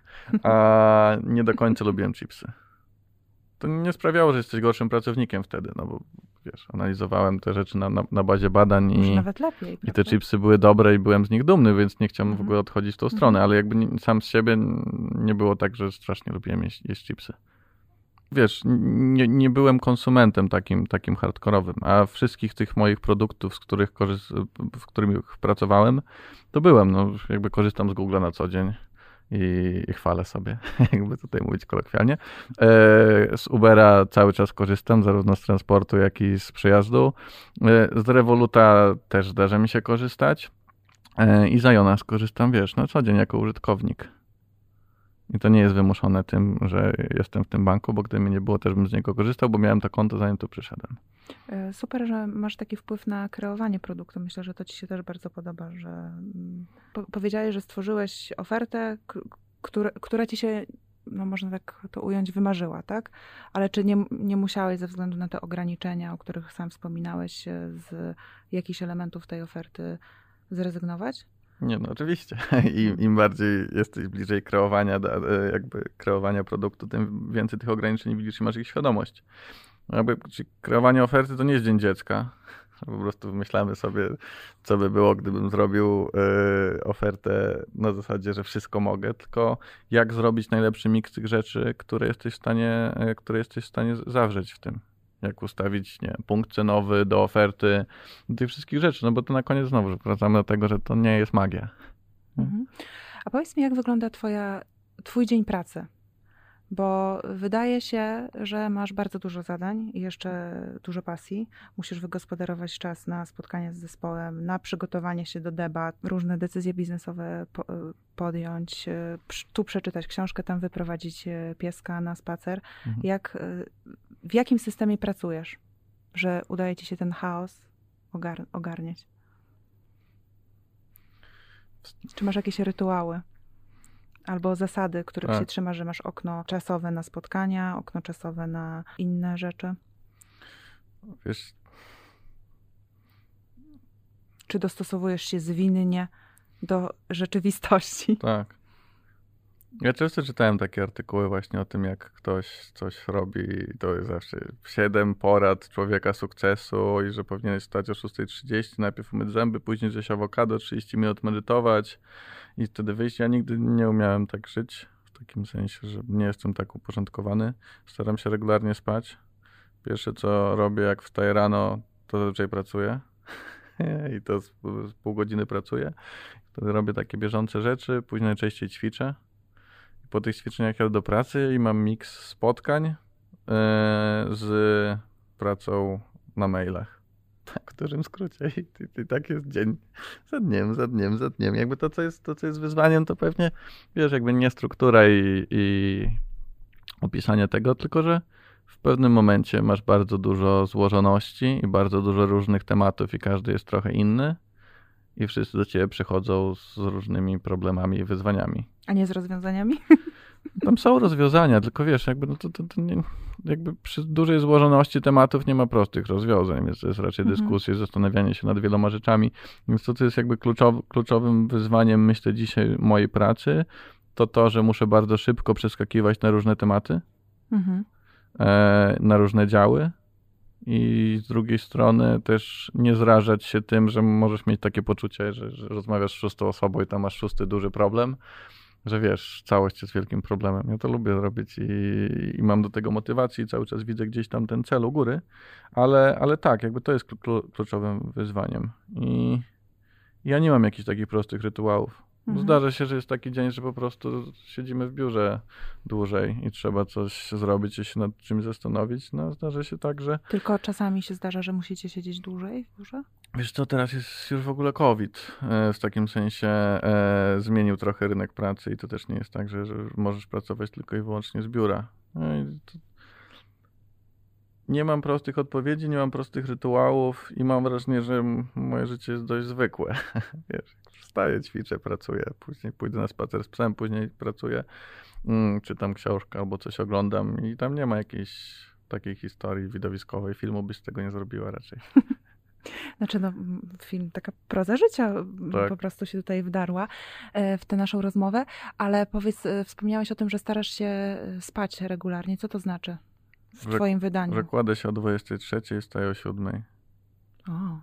S2: a nie do końca lubiłem chipsy. To nie sprawiało, że jesteś gorszym pracownikiem wtedy, no bo wiesz, analizowałem te rzeczy na bazie badań
S1: może nawet lepiej,
S2: i te chipsy były dobre i byłem z nich dumny, więc nie chciałem w ogóle odchodzić w tą stronę, ale jakby sam z siebie nie było tak, że strasznie lubiłem jeść chipsy. Wiesz, nie byłem konsumentem takim hardkorowym, a wszystkich tych moich produktów, w których pracowałem, to byłem. No, jakby korzystam z Google'a na co dzień i chwalę sobie, jakby tutaj mówić kolokwialnie. Z Ubera cały czas korzystam, zarówno z transportu, jak i z przejazdu. Z Revoluta też zdarza mi się korzystać i z Iona skorzystam, wiesz, na co dzień jako użytkownik. I to nie jest wymuszone tym, że jestem w tym banku, bo gdyby mnie nie było, też bym z niego korzystał, bo miałem to konto, zanim tu przyszedłem.
S1: Super, że masz taki wpływ na kreowanie produktu. Myślę, że to ci się też bardzo podoba, że powiedziałeś, że stworzyłeś ofertę, która ci się, no można tak to ująć, wymarzyła, tak? Ale czy nie musiałeś ze względu na te ograniczenia, o których sam wspominałeś, z jakichś elementów tej oferty zrezygnować?
S2: Nie, no oczywiście. Im bardziej jesteś bliżej kreowania produktu, tym więcej tych ograniczeń widzisz i masz ich świadomość. Kreowanie oferty to nie jest dzień dziecka. Po prostu wymyślamy sobie, co by było, gdybym zrobił ofertę na zasadzie, że wszystko mogę, tylko jak zrobić najlepszy miks tych rzeczy, które jesteś w stanie zawrzeć w tym. Jak ustawić punkt cenowy do oferty, do tych wszystkich rzeczy, no bo to na koniec znowu wracamy do tego, że to nie jest magia.
S1: A powiedz mi, jak wygląda twój dzień pracy? Bo wydaje się, że masz bardzo dużo zadań i jeszcze dużo pasji. Musisz wygospodarować czas na spotkanie z zespołem, na przygotowanie się do debat, różne decyzje biznesowe podjąć, tu przeczytać książkę, tam wyprowadzić pieska na spacer. W jakim systemie pracujesz, że udaje ci się ten chaos ogarniać? Czy masz jakieś rytuały? Albo zasady, których się trzymasz, że masz okno czasowe na spotkania, okno czasowe na inne rzeczy?
S2: Wiesz...
S1: Czy dostosowujesz się zwinnie do rzeczywistości?
S2: Tak. Ja często czytałem takie artykuły właśnie o tym, jak ktoś coś robi. To jest zawsze 7 porad człowieka sukcesu i że powinieneś wstać o 6:30, najpierw umyć zęby, później zjeść awokado, 30 minut medytować i wtedy wyjść. Ja nigdy nie umiałem tak żyć, w takim sensie, że nie jestem tak uporządkowany. Staram się regularnie spać. Pierwsze, co robię, jak wstaję rano, to zazwyczaj pracuję. I to z pół godziny pracuję. Wtedy robię takie bieżące rzeczy, później najczęściej ćwiczę. Po tych ćwiczeniach jadę do pracy i mam miks spotkań z pracą na mailach. Tak, w dużym skrócie. I tak jest dzień za dniem. Jakby to, co jest wyzwaniem, to pewnie, wiesz, jakby nie struktura i opisanie tego, tylko że w pewnym momencie masz bardzo dużo złożoności i bardzo dużo różnych tematów i każdy jest trochę inny. I wszyscy do ciebie przychodzą z różnymi problemami i wyzwaniami.
S1: A nie z rozwiązaniami?
S2: Tam są rozwiązania, tylko wiesz, jakby, no to nie, jakby przy dużej złożoności tematów nie ma prostych rozwiązań, więc to jest raczej dyskusja, zastanawianie się nad wieloma rzeczami. Więc to jest jakby kluczowym wyzwaniem, myślę, dzisiaj mojej pracy, to, że muszę bardzo szybko przeskakiwać na różne tematy, na różne działy i z drugiej strony też nie zrażać się tym, że możesz mieć takie poczucie, że rozmawiasz z szóstą osobą i tam masz szósty duży problem, że wiesz, całość jest wielkim problemem. Ja to lubię robić i mam do tego motywację i cały czas widzę gdzieś tam ten cel u góry, ale tak, jakby to jest kluczowym wyzwaniem. I ja nie mam jakichś takich prostych rytuałów. Zdarza się, że jest taki dzień, że po prostu siedzimy w biurze dłużej i trzeba coś zrobić i się nad czymś zastanowić. No zdarza się tak, że...
S1: Tylko czasami się zdarza, że musicie siedzieć dłużej w biurze?
S2: Wiesz co, teraz jest już w ogóle COVID. W takim sensie zmienił trochę rynek pracy i to też nie jest tak, że możesz pracować tylko i wyłącznie z biura. No i nie mam prostych odpowiedzi, nie mam prostych rytuałów i mam wrażenie, że moje życie jest dość zwykłe. Wiesz, wstaję, ćwiczę, pracuję, później pójdę na spacer z psem, później pracuję, czytam książkę albo coś oglądam i tam nie ma jakiejś takiej historii widowiskowej. Filmu byś z tego nie zrobiła raczej.
S1: Znaczy, no, film, taka proza życia
S2: Tak.
S1: po prostu się tutaj wdarła w tę naszą rozmowę, ale powiedz, wspomniałeś o tym, że starasz się spać regularnie. Co to znaczy w twoim wydaniu?
S2: Że kładę się o 23 i wstaję o 7.
S1: O.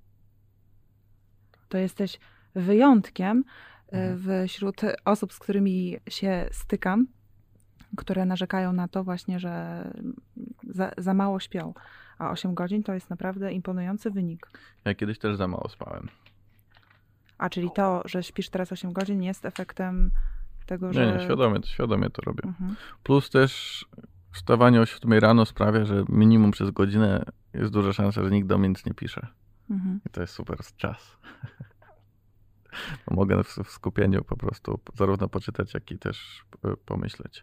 S1: To jesteś wyjątkiem wśród osób, z którymi się stykam, które narzekają na to właśnie, że za mało śpią. A 8 godzin to jest naprawdę imponujący wynik.
S2: Ja kiedyś też za mało spałem.
S1: A czyli to, że śpisz teraz 8 godzin jest efektem tego, że...
S2: Nie, świadomie to robię. Plus też wstawanie o 7 rano sprawia, że minimum przez godzinę jest duża szansa, że nikt do mnie nic nie pisze. I to jest super czas. Mogę w skupieniu po prostu zarówno poczytać, jak i też pomyśleć.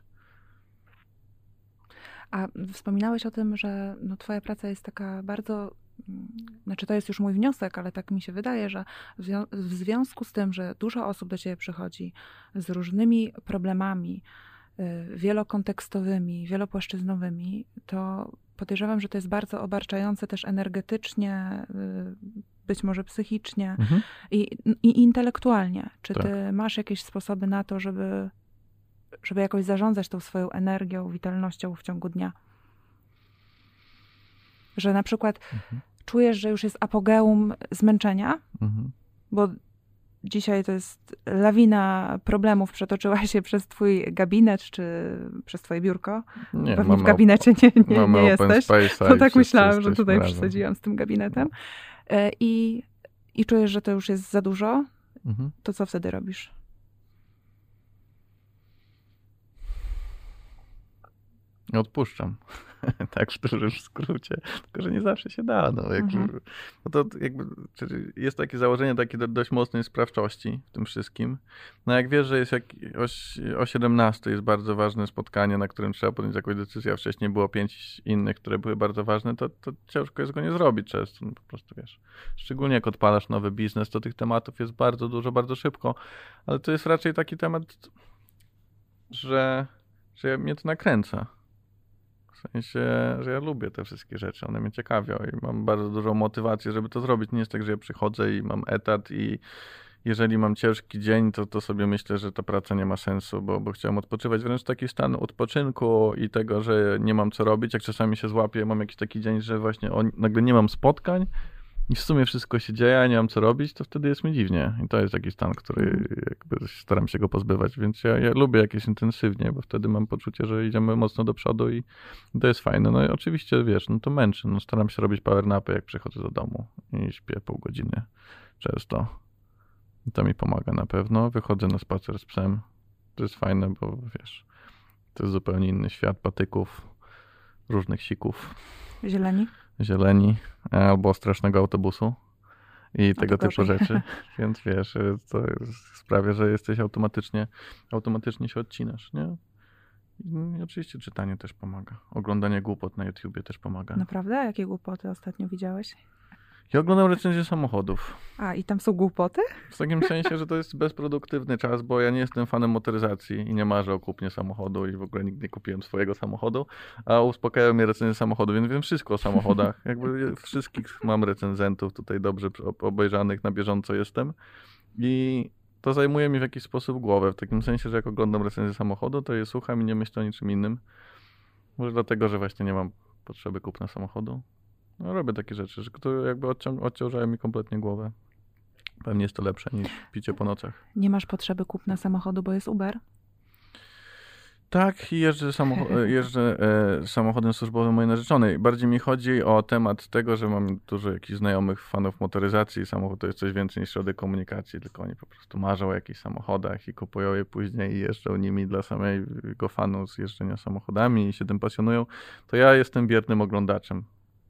S1: A wspominałeś o tym, że no, twoja praca jest taka bardzo, znaczy to jest już mój wniosek, ale tak mi się wydaje, że w związku z tym, że dużo osób do ciebie przychodzi z różnymi problemami wielokontekstowymi, wielopłaszczyznowymi, to podejrzewam, że to jest bardzo obarczające też energetycznie, być może psychicznie i intelektualnie. Czy ty masz jakieś sposoby na to, żeby jakoś zarządzać tą swoją energią, witalnością w ciągu dnia? Że na przykład czujesz, że już jest apogeum zmęczenia, bo dzisiaj to jest lawina problemów przetoczyła się przez twój gabinet, czy przez twoje biurko.
S2: Nie,
S1: pewnie w gabinecie nie jesteś.
S2: No
S1: tak myślałam, że tutaj przesadziłam z tym gabinetem. I czujesz, że to już jest za dużo, to co wtedy robisz?
S2: Odpuszczam. Tak w dużym skrócie. Tylko, że nie zawsze się da. No to jakby jest takie założenie takiej dość mocnej sprawczości w tym wszystkim. No jak wiesz, że jest o 17 jest bardzo ważne spotkanie, na którym trzeba podjąć jakąś decyzję, a wcześniej było 5 innych, które były bardzo ważne, to ciężko jest go nie zrobić często. No po prostu wiesz. Szczególnie jak odpalasz nowy biznes, to tych tematów jest bardzo dużo, bardzo szybko. Ale to jest raczej taki temat, że mnie to nakręca. W sensie, że ja lubię te wszystkie rzeczy, one mnie ciekawią i mam bardzo dużą motywację, żeby to zrobić. Nie jest tak, że ja przychodzę i mam etat i jeżeli mam ciężki dzień, to sobie myślę, że ta praca nie ma sensu, bo chciałem odpoczywać. Wręcz taki stan odpoczynku i tego, że nie mam co robić, jak czasami się złapię, mam jakiś taki dzień, że właśnie nagle nie mam spotkań i w sumie wszystko się dzieje, a nie mam co robić, to wtedy jest mi dziwnie. I to jest taki stan, który jakby staram się go pozbywać, więc ja lubię jakieś intensywnie, bo wtedy mam poczucie, że idziemy mocno do przodu i to jest fajne. No i oczywiście, wiesz, no to męczy. No staram się robić power napy, jak przychodzę do domu i śpię pół godziny często. I to mi pomaga na pewno. Wychodzę na spacer z psem. To jest fajne, bo wiesz, to jest zupełnie inny świat patyków, różnych sików. Zieleni, albo strasznego autobusu i tego typu rzeczy. Więc wiesz, to sprawia, że jesteś automatycznie się odcinasz, nie? I oczywiście czytanie też pomaga. Oglądanie głupot na YouTubie też pomaga.
S1: Naprawdę? Jakie głupoty ostatnio widziałeś?
S2: Ja oglądam recenzje samochodów.
S1: A, i tam są głupoty?
S2: W takim sensie, że to jest bezproduktywny czas, bo ja nie jestem fanem motoryzacji i nie marzę o kupnie samochodu i w ogóle nigdy nie kupiłem swojego samochodu, a uspokajają mnie recenzje samochodu, więc wiem wszystko o samochodach. Jakby wszystkich mam recenzentów tutaj dobrze obejrzanych, na bieżąco jestem i to zajmuje mi w jakiś sposób głowę, w takim sensie, że jak oglądam recenzję samochodu, to je słucham i nie myślę o niczym innym. Może dlatego, że właśnie nie mam potrzeby kupna samochodu. No, robię takie rzeczy, że to jakby odciążają mi kompletnie głowę. Pewnie jest to lepsze niż picie po nocach.
S1: Nie masz potrzeby kupna samochodu, bo jest Uber?
S2: Tak, i jeżdżę samochodem służbowym mojej narzeczonej. Bardziej mi chodzi o temat tego, że mam dużo jakichś znajomych fanów motoryzacji. Samochód to jest coś więcej niż środek komunikacji, tylko oni po prostu marzą o jakichś samochodach i kupują je później i jeżdżą nimi dla samego fanu z jeżdżenia samochodami i się tym pasjonują. To ja jestem biernym oglądaczem.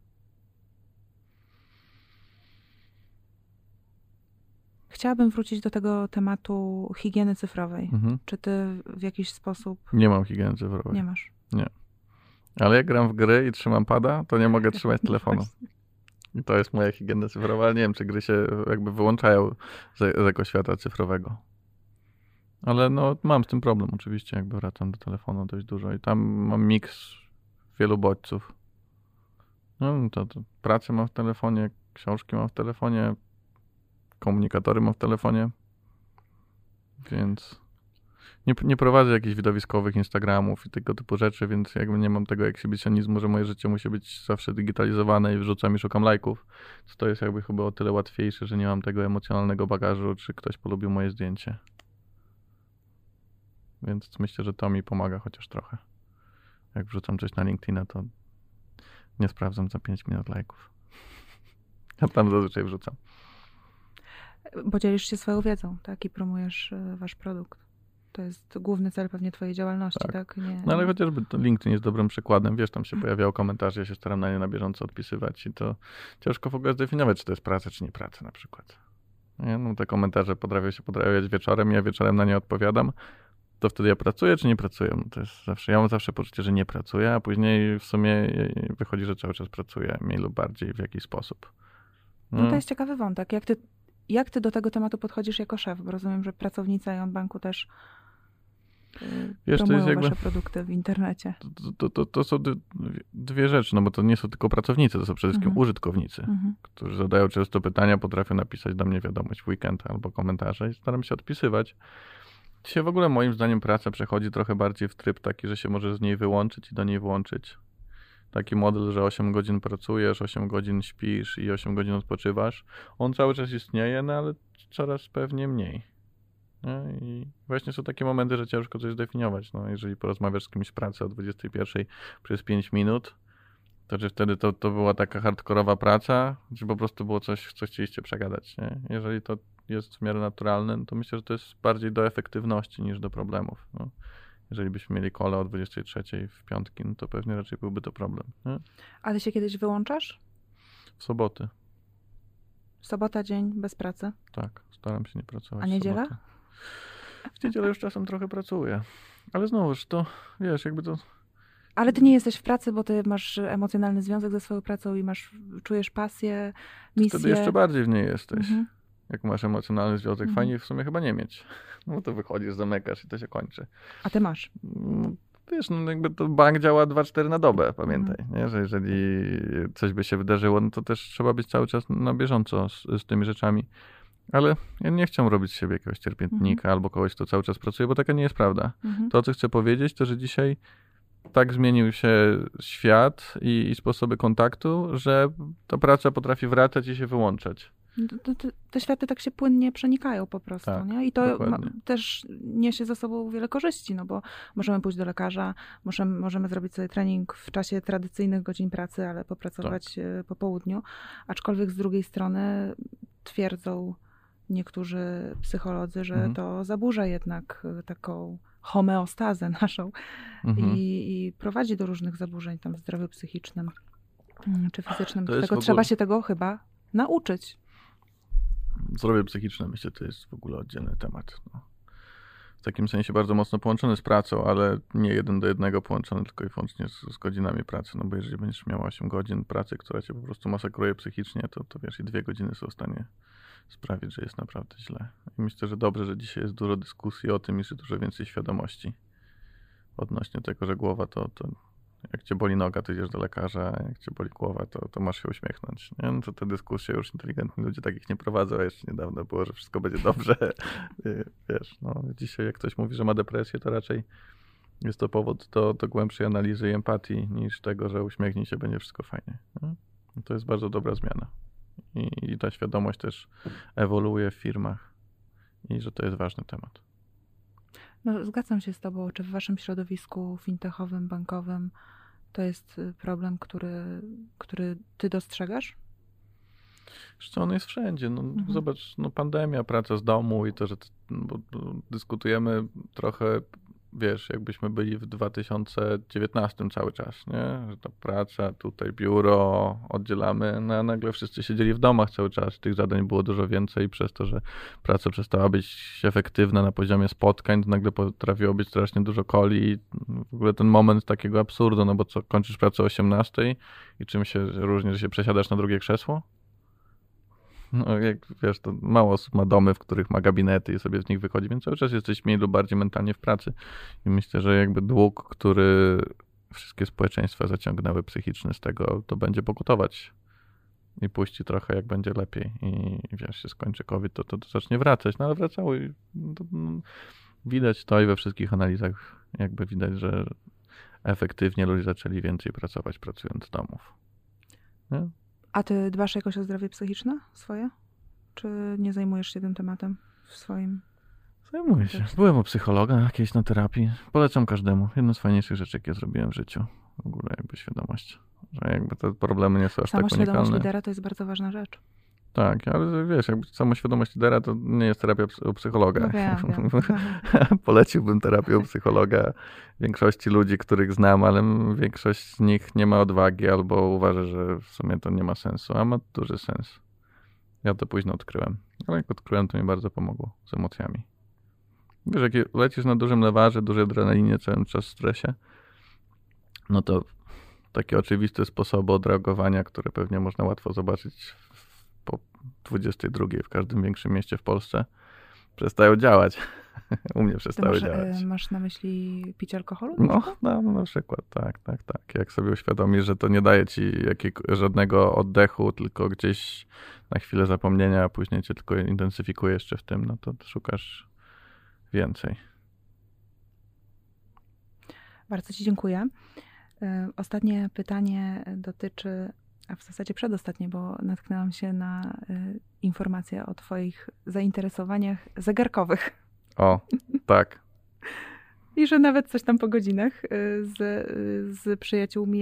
S1: Chciałabym wrócić do tego tematu higieny cyfrowej.
S2: Mhm.
S1: Czy ty w jakiś sposób...
S2: Nie mam higieny cyfrowej.
S1: Nie masz.
S2: Nie. Ale jak gram w gry i trzymam pada, to nie mogę trzymać telefonu. I to jest moja higiena cyfrowa, ale nie wiem, czy gry się jakby wyłączają z ekoświata cyfrowego. Ale no, mam z tym problem oczywiście, jakby wracam do telefonu dość dużo i tam mam miks wielu bodźców. No to pracę mam w telefonie, książki mam w telefonie, komunikatory mam w telefonie, więc nie prowadzę jakichś widowiskowych Instagramów i tego typu rzeczy, więc jakby nie mam tego ekshibicjonizmu, że moje życie musi być zawsze digitalizowane i wrzucam i szukam lajków. To jest jakby chyba o tyle łatwiejsze, że nie mam tego emocjonalnego bagażu, czy ktoś polubił moje zdjęcie. Więc myślę, że to mi pomaga chociaż trochę. Jak wrzucam coś na LinkedIna, to nie sprawdzam za 5 minut lajków. Ja tam zazwyczaj wrzucam.
S1: Bo dzielisz się swoją wiedzą, tak? I promujesz wasz produkt. To jest główny cel pewnie twojej działalności, tak? Nie...
S2: No ale chociażby to LinkedIn jest dobrym przykładem. Wiesz, tam się pojawiały komentarze, ja się staram na nie na bieżąco odpisywać i to ciężko w ogóle zdefiniować, czy to jest praca, czy nie praca na przykład. Nie? No, te komentarze potrafią się pojawiać wieczorem, ja wieczorem na nie odpowiadam. To wtedy ja pracuję, czy nie pracuję? No to jest zawsze, ja mam zawsze poczucie, że nie pracuję, a później w sumie wychodzi, że cały czas pracuję, mniej lub bardziej w jakiś sposób.
S1: No to jest ciekawy wątek. Jak ty do tego tematu podchodzisz jako szef? Bo rozumiem, że pracownicy Ion Banku też promują jakby wasze produkty w internecie.
S2: To są dwie rzeczy, no bo to nie są tylko pracownicy, to są przede wszystkim użytkownicy, którzy zadają często pytania, potrafią napisać do mnie wiadomość w weekend albo komentarze i staram się odpisywać. Dzisiaj w ogóle moim zdaniem praca przechodzi trochę bardziej w tryb taki, że się możesz z niej wyłączyć i do niej włączyć. Taki model, że 8 godzin pracujesz, 8 godzin śpisz i 8 godzin odpoczywasz. On cały czas istnieje, no ale coraz pewnie mniej. No i właśnie są takie momenty, że ciężko coś zdefiniować. No, jeżeli porozmawiasz z kimś w pracy o 21 przez 5 minut, to czy wtedy to była taka hardkorowa praca, czy po prostu było coś, co chcieliście przegadać. Nie? Jeżeli to jest w miarę naturalne, no to myślę, że to jest bardziej do efektywności niż do problemów. No. Jeżeli byśmy mieli call o 23 w piątki, no to pewnie raczej byłby to problem. Nie?
S1: A ty się kiedyś wyłączasz?
S2: W soboty.
S1: Sobota, dzień bez pracy?
S2: Tak, staram się nie pracować.
S1: A niedziela?
S2: W niedzielę już czasem trochę pracuję. Ale znowuż to, wiesz, jakby to...
S1: Ale ty nie jesteś w pracy, bo ty masz emocjonalny związek ze swoją pracą i czujesz pasję, misję.
S2: Wtedy jeszcze bardziej w niej jesteś. Jak masz emocjonalny związek, fajnie w sumie chyba nie mieć. No to wychodzisz, zamykasz i to się kończy.
S1: A ty masz?
S2: Wiesz, no jakby to bank działa 2-4 na dobę, pamiętaj. Nie? Że jeżeli coś by się wydarzyło, no to też trzeba być cały czas na bieżąco z tymi rzeczami. Ale ja nie chciałem robić z siebie jakiegoś cierpiętnika albo kogoś, kto cały czas pracuje, bo taka nie jest prawda. To, co chcę powiedzieć, to że dzisiaj tak zmienił się świat i sposoby kontaktu, że ta praca potrafi wracać i się wyłączać.
S1: Te światy tak się płynnie przenikają po prostu,
S2: tak,
S1: nie? I to
S2: też
S1: niesie za sobą wiele korzyści, no bo możemy pójść do lekarza, możemy zrobić sobie trening w czasie tradycyjnych godzin pracy, ale popracować po południu. Aczkolwiek z drugiej strony twierdzą niektórzy psycholodzy, że to zaburza jednak taką homeostazę naszą i prowadzi do różnych zaburzeń tam w zdrowiu psychicznym czy fizycznym. Dlatego trzeba się tego chyba nauczyć.
S2: Zdrowie psychiczne, myślę, to jest w ogóle oddzielny temat. No. w takim sensie bardzo mocno połączony z pracą, ale nie 1:1 połączony tylko i wyłącznie z godzinami pracy, no bo jeżeli będziesz miał 8 godzin pracy, która cię po prostu masakruje psychicznie, to wiesz, i 2 godziny są w stanie sprawić, że jest naprawdę źle. I myślę, że dobrze, że dzisiaj jest dużo dyskusji o tym i że dużo więcej świadomości odnośnie tego, że głowa to jak cię boli noga, to idziesz do lekarza, a jak cię boli głowa, to masz się uśmiechnąć. Nie? No to te dyskusje już inteligentni ludzie takich nie prowadzą, a jeszcze niedawno było, że wszystko będzie dobrze. Wiesz, no dzisiaj jak ktoś mówi, że ma depresję, to raczej jest to powód do głębszej analizy i empatii niż tego, że uśmiechnij się, będzie wszystko fajnie. Nie? To jest bardzo dobra zmiana. I ta świadomość też ewoluuje w firmach i że to jest ważny temat.
S1: No, zgadzam się z tobą. Czy w waszym środowisku fintechowym, bankowym to jest problem, który ty dostrzegasz?
S2: Wiesz co, on jest wszędzie. No, Zobacz, no pandemia, praca z domu i to, że bo dyskutujemy trochę, wiesz, jakbyśmy byli w 2019 cały czas, nie? Że ta praca, tutaj biuro oddzielamy, no a nagle wszyscy siedzieli w domach cały czas. Tych zadań było dużo więcej przez to, że praca przestała być efektywna na poziomie spotkań, to nagle potrafiło być strasznie dużo coli. W ogóle ten moment takiego absurdu, no bo co, kończysz pracę o 18 i czym się różni, że się przesiadasz na drugie krzesło? No jak wiesz, to mało osób ma domy, w których ma gabinety i sobie z nich wychodzi, więc cały czas jesteś mniej lub bardziej mentalnie w pracy. I myślę, że jakby dług, który wszystkie społeczeństwa zaciągnęły psychiczny z tego, to będzie pokutować i puści trochę, jak będzie lepiej. I wiesz, się skończy COVID, to zacznie wracać. No ale wracało i widać to i we wszystkich analizach jakby widać, że efektywnie ludzie zaczęli więcej pracować, pracując z domów. Nie?
S1: A ty dbasz jakoś o zdrowie psychiczne swoje? Czy nie zajmujesz się tym tematem w swoim...
S2: Zajmuję się. Byłem u psychologa jakieś na terapii. Polecam każdemu. Jedno z fajniejszych rzeczy, jakie zrobiłem w życiu. W ogóle jakby świadomość. Że jakby te problemy nie są aż tak unikalne.
S1: Samoświadomość lidera to jest bardzo ważna rzecz.
S2: Tak, ale wiesz, jakby samoświadomość lidera to nie jest terapia u psychologa.
S1: No wiem.
S2: Poleciłbym terapię u psychologa większości ludzi, których znam, ale większość z nich nie ma odwagi albo uważa, że w sumie to nie ma sensu, a ma duży sens. Ja to późno odkryłem, ale jak odkryłem, to mi bardzo pomogło z emocjami. Wiesz, jak lecisz na dużym lewarze, dużej adrenalinie, cały czas w stresie, no to takie oczywiste sposoby odreagowania, które pewnie można łatwo zobaczyć po 22 w każdym większym mieście w Polsce, przestają działać. U mnie przestały działać.
S1: Masz na myśli picie alkoholu?
S2: No, na przykład, tak. Jak sobie uświadomisz, że to nie daje ci żadnego oddechu, tylko gdzieś na chwilę zapomnienia, a później cię tylko intensyfikuje jeszcze w tym, no to szukasz więcej.
S1: Bardzo ci dziękuję. Ostatnie pytanie dotyczy, a w zasadzie przedostatnie, bo natknęłam się na informacje o twoich zainteresowaniach zegarkowych.
S2: O, tak.
S1: I że nawet coś tam po godzinach z przyjaciółmi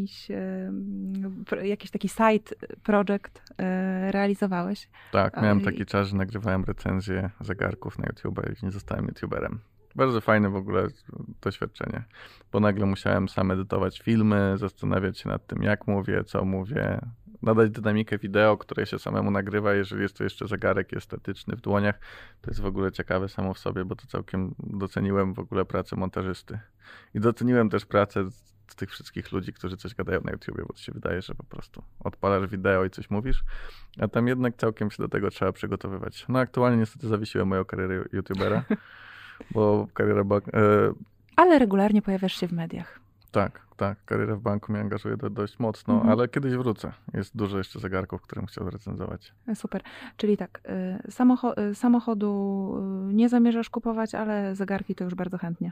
S1: jakiś taki side project realizowałeś.
S2: Tak, miałem taki czas, że nagrywałem recenzje zegarków na YouTube i nie zostałem YouTuberem. Bardzo fajne w ogóle doświadczenie, bo nagle musiałem sam edytować filmy, zastanawiać się nad tym, jak mówię, co mówię, nadać dynamikę wideo, które się samemu nagrywa, jeżeli jest to jeszcze zegarek estetyczny w dłoniach. To jest w ogóle ciekawe samo w sobie, bo to całkiem doceniłem w ogóle pracę montażysty. I doceniłem też pracę z tych wszystkich ludzi, którzy coś gadają na YouTubie, bo to się wydaje, że po prostu odpalasz wideo i coś mówisz, a tam jednak całkiem się do tego trzeba przygotowywać. No aktualnie niestety zawiesiłem moją karierę YouTubera, bo kariera...
S1: Ale regularnie pojawiasz się w mediach.
S2: Tak. Kariera w banku mnie angażuje dość mocno, ale kiedyś wrócę. Jest dużo jeszcze zegarków, które bym chciał recenzować.
S1: Super. Czyli tak, samochodu nie zamierzasz kupować, ale zegarki to już bardzo chętnie.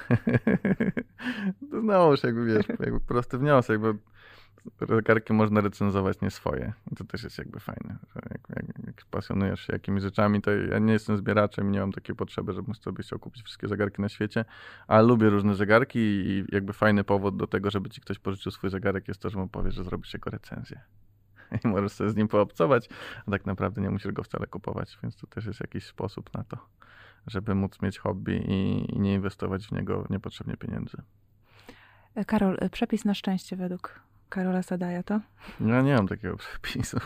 S2: To znowuż jakby wiesz, jakby prosty wniosek, bo zegarki można recenzować nie swoje. I to też jest jakby fajne. Że jak pasjonujesz się jakimiś rzeczami, to ja nie jestem zbieraczem, nie mam takiej potrzeby, żebym sobie chciał kupić wszystkie zegarki na świecie, ale lubię różne zegarki i jakby fajny powód do tego, żeby ci ktoś pożyczył swój zegarek jest to, że mu powiesz, że zrobisz jego recenzję. I możesz sobie z nim poobcować, a tak naprawdę nie musisz go wcale kupować, więc to też jest jakiś sposób na to, żeby móc mieć hobby i nie inwestować w niego niepotrzebnie pieniędzy.
S1: Karol, przepis na szczęście według Karola Sadaja to?
S2: Ja nie mam takiego przepisu.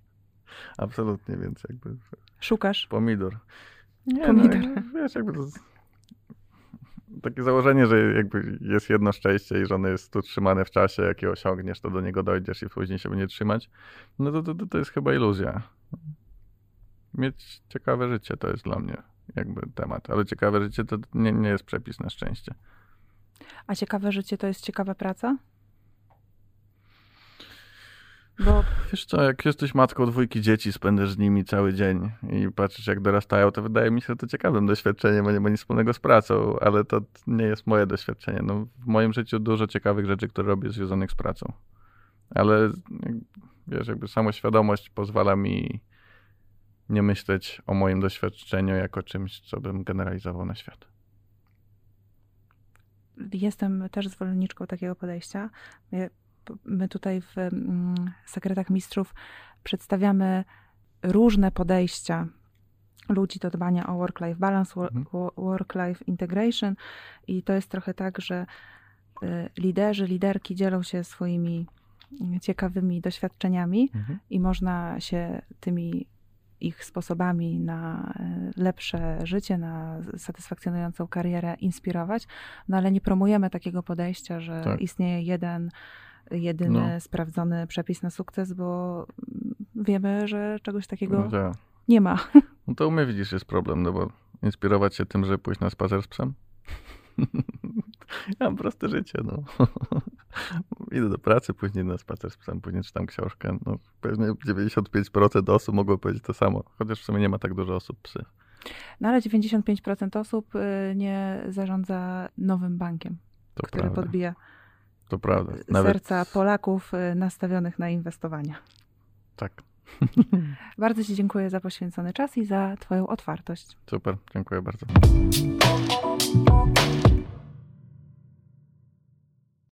S2: Absolutnie, więc jakby...
S1: Szukasz?
S2: Pomidor. Nie,
S1: Pomidor.
S2: No, wiesz, jakby to takie założenie, że jakby jest jedno szczęście i że ono jest tu trzymane w czasie, jak je osiągniesz, to do niego dojdziesz i później się będzie trzymać, no to jest chyba iluzja. Mieć ciekawe życie to jest dla mnie jakby temat, ale ciekawe życie to nie jest przepis na szczęście.
S1: A ciekawe życie to jest ciekawa praca? Bo
S2: wiesz co, jak jesteś matką 2 dzieci, spędzasz z nimi cały dzień i patrzysz jak dorastają, to wydaje mi się to ciekawym doświadczeniem, bo nie ma nic wspólnego z pracą, ale to nie jest moje doświadczenie. No, w moim życiu dużo ciekawych rzeczy, które robię związanych z pracą. Ale wiesz, jakby samoświadomość pozwala mi nie myśleć o moim doświadczeniu jako czymś, co bym generalizował na świat.
S1: jestem też zwolenniczką takiego podejścia. My tutaj w Sekretach Mistrzów przedstawiamy różne podejścia ludzi do dbania o work-life balance, work-life integration i to jest trochę tak, że liderzy, liderki dzielą się swoimi ciekawymi doświadczeniami i można się tymi ich sposobami na lepsze życie, na satysfakcjonującą karierę inspirować, no ale nie promujemy takiego podejścia, że istnieje jedyny sprawdzony przepis na sukces, bo wiemy, że czegoś takiego nie ma.
S2: No to u mnie widzisz jest problem, no bo inspirować się tym, żeby pójść na spacer z psem? Ja mam proste życie, no. Idę do pracy, później na spacer z psem, później czytam książkę. No, pewnie 95% osób mogło powiedzieć to samo, chociaż w sumie nie ma tak dużo osób psy.
S1: No ale 95% osób nie zarządza nowym bankiem, który podbija serca Polaków nastawionych na inwestowania.
S2: Tak.
S1: Bardzo ci dziękuję za poświęcony czas i za twoją otwartość.
S2: Super, dziękuję bardzo.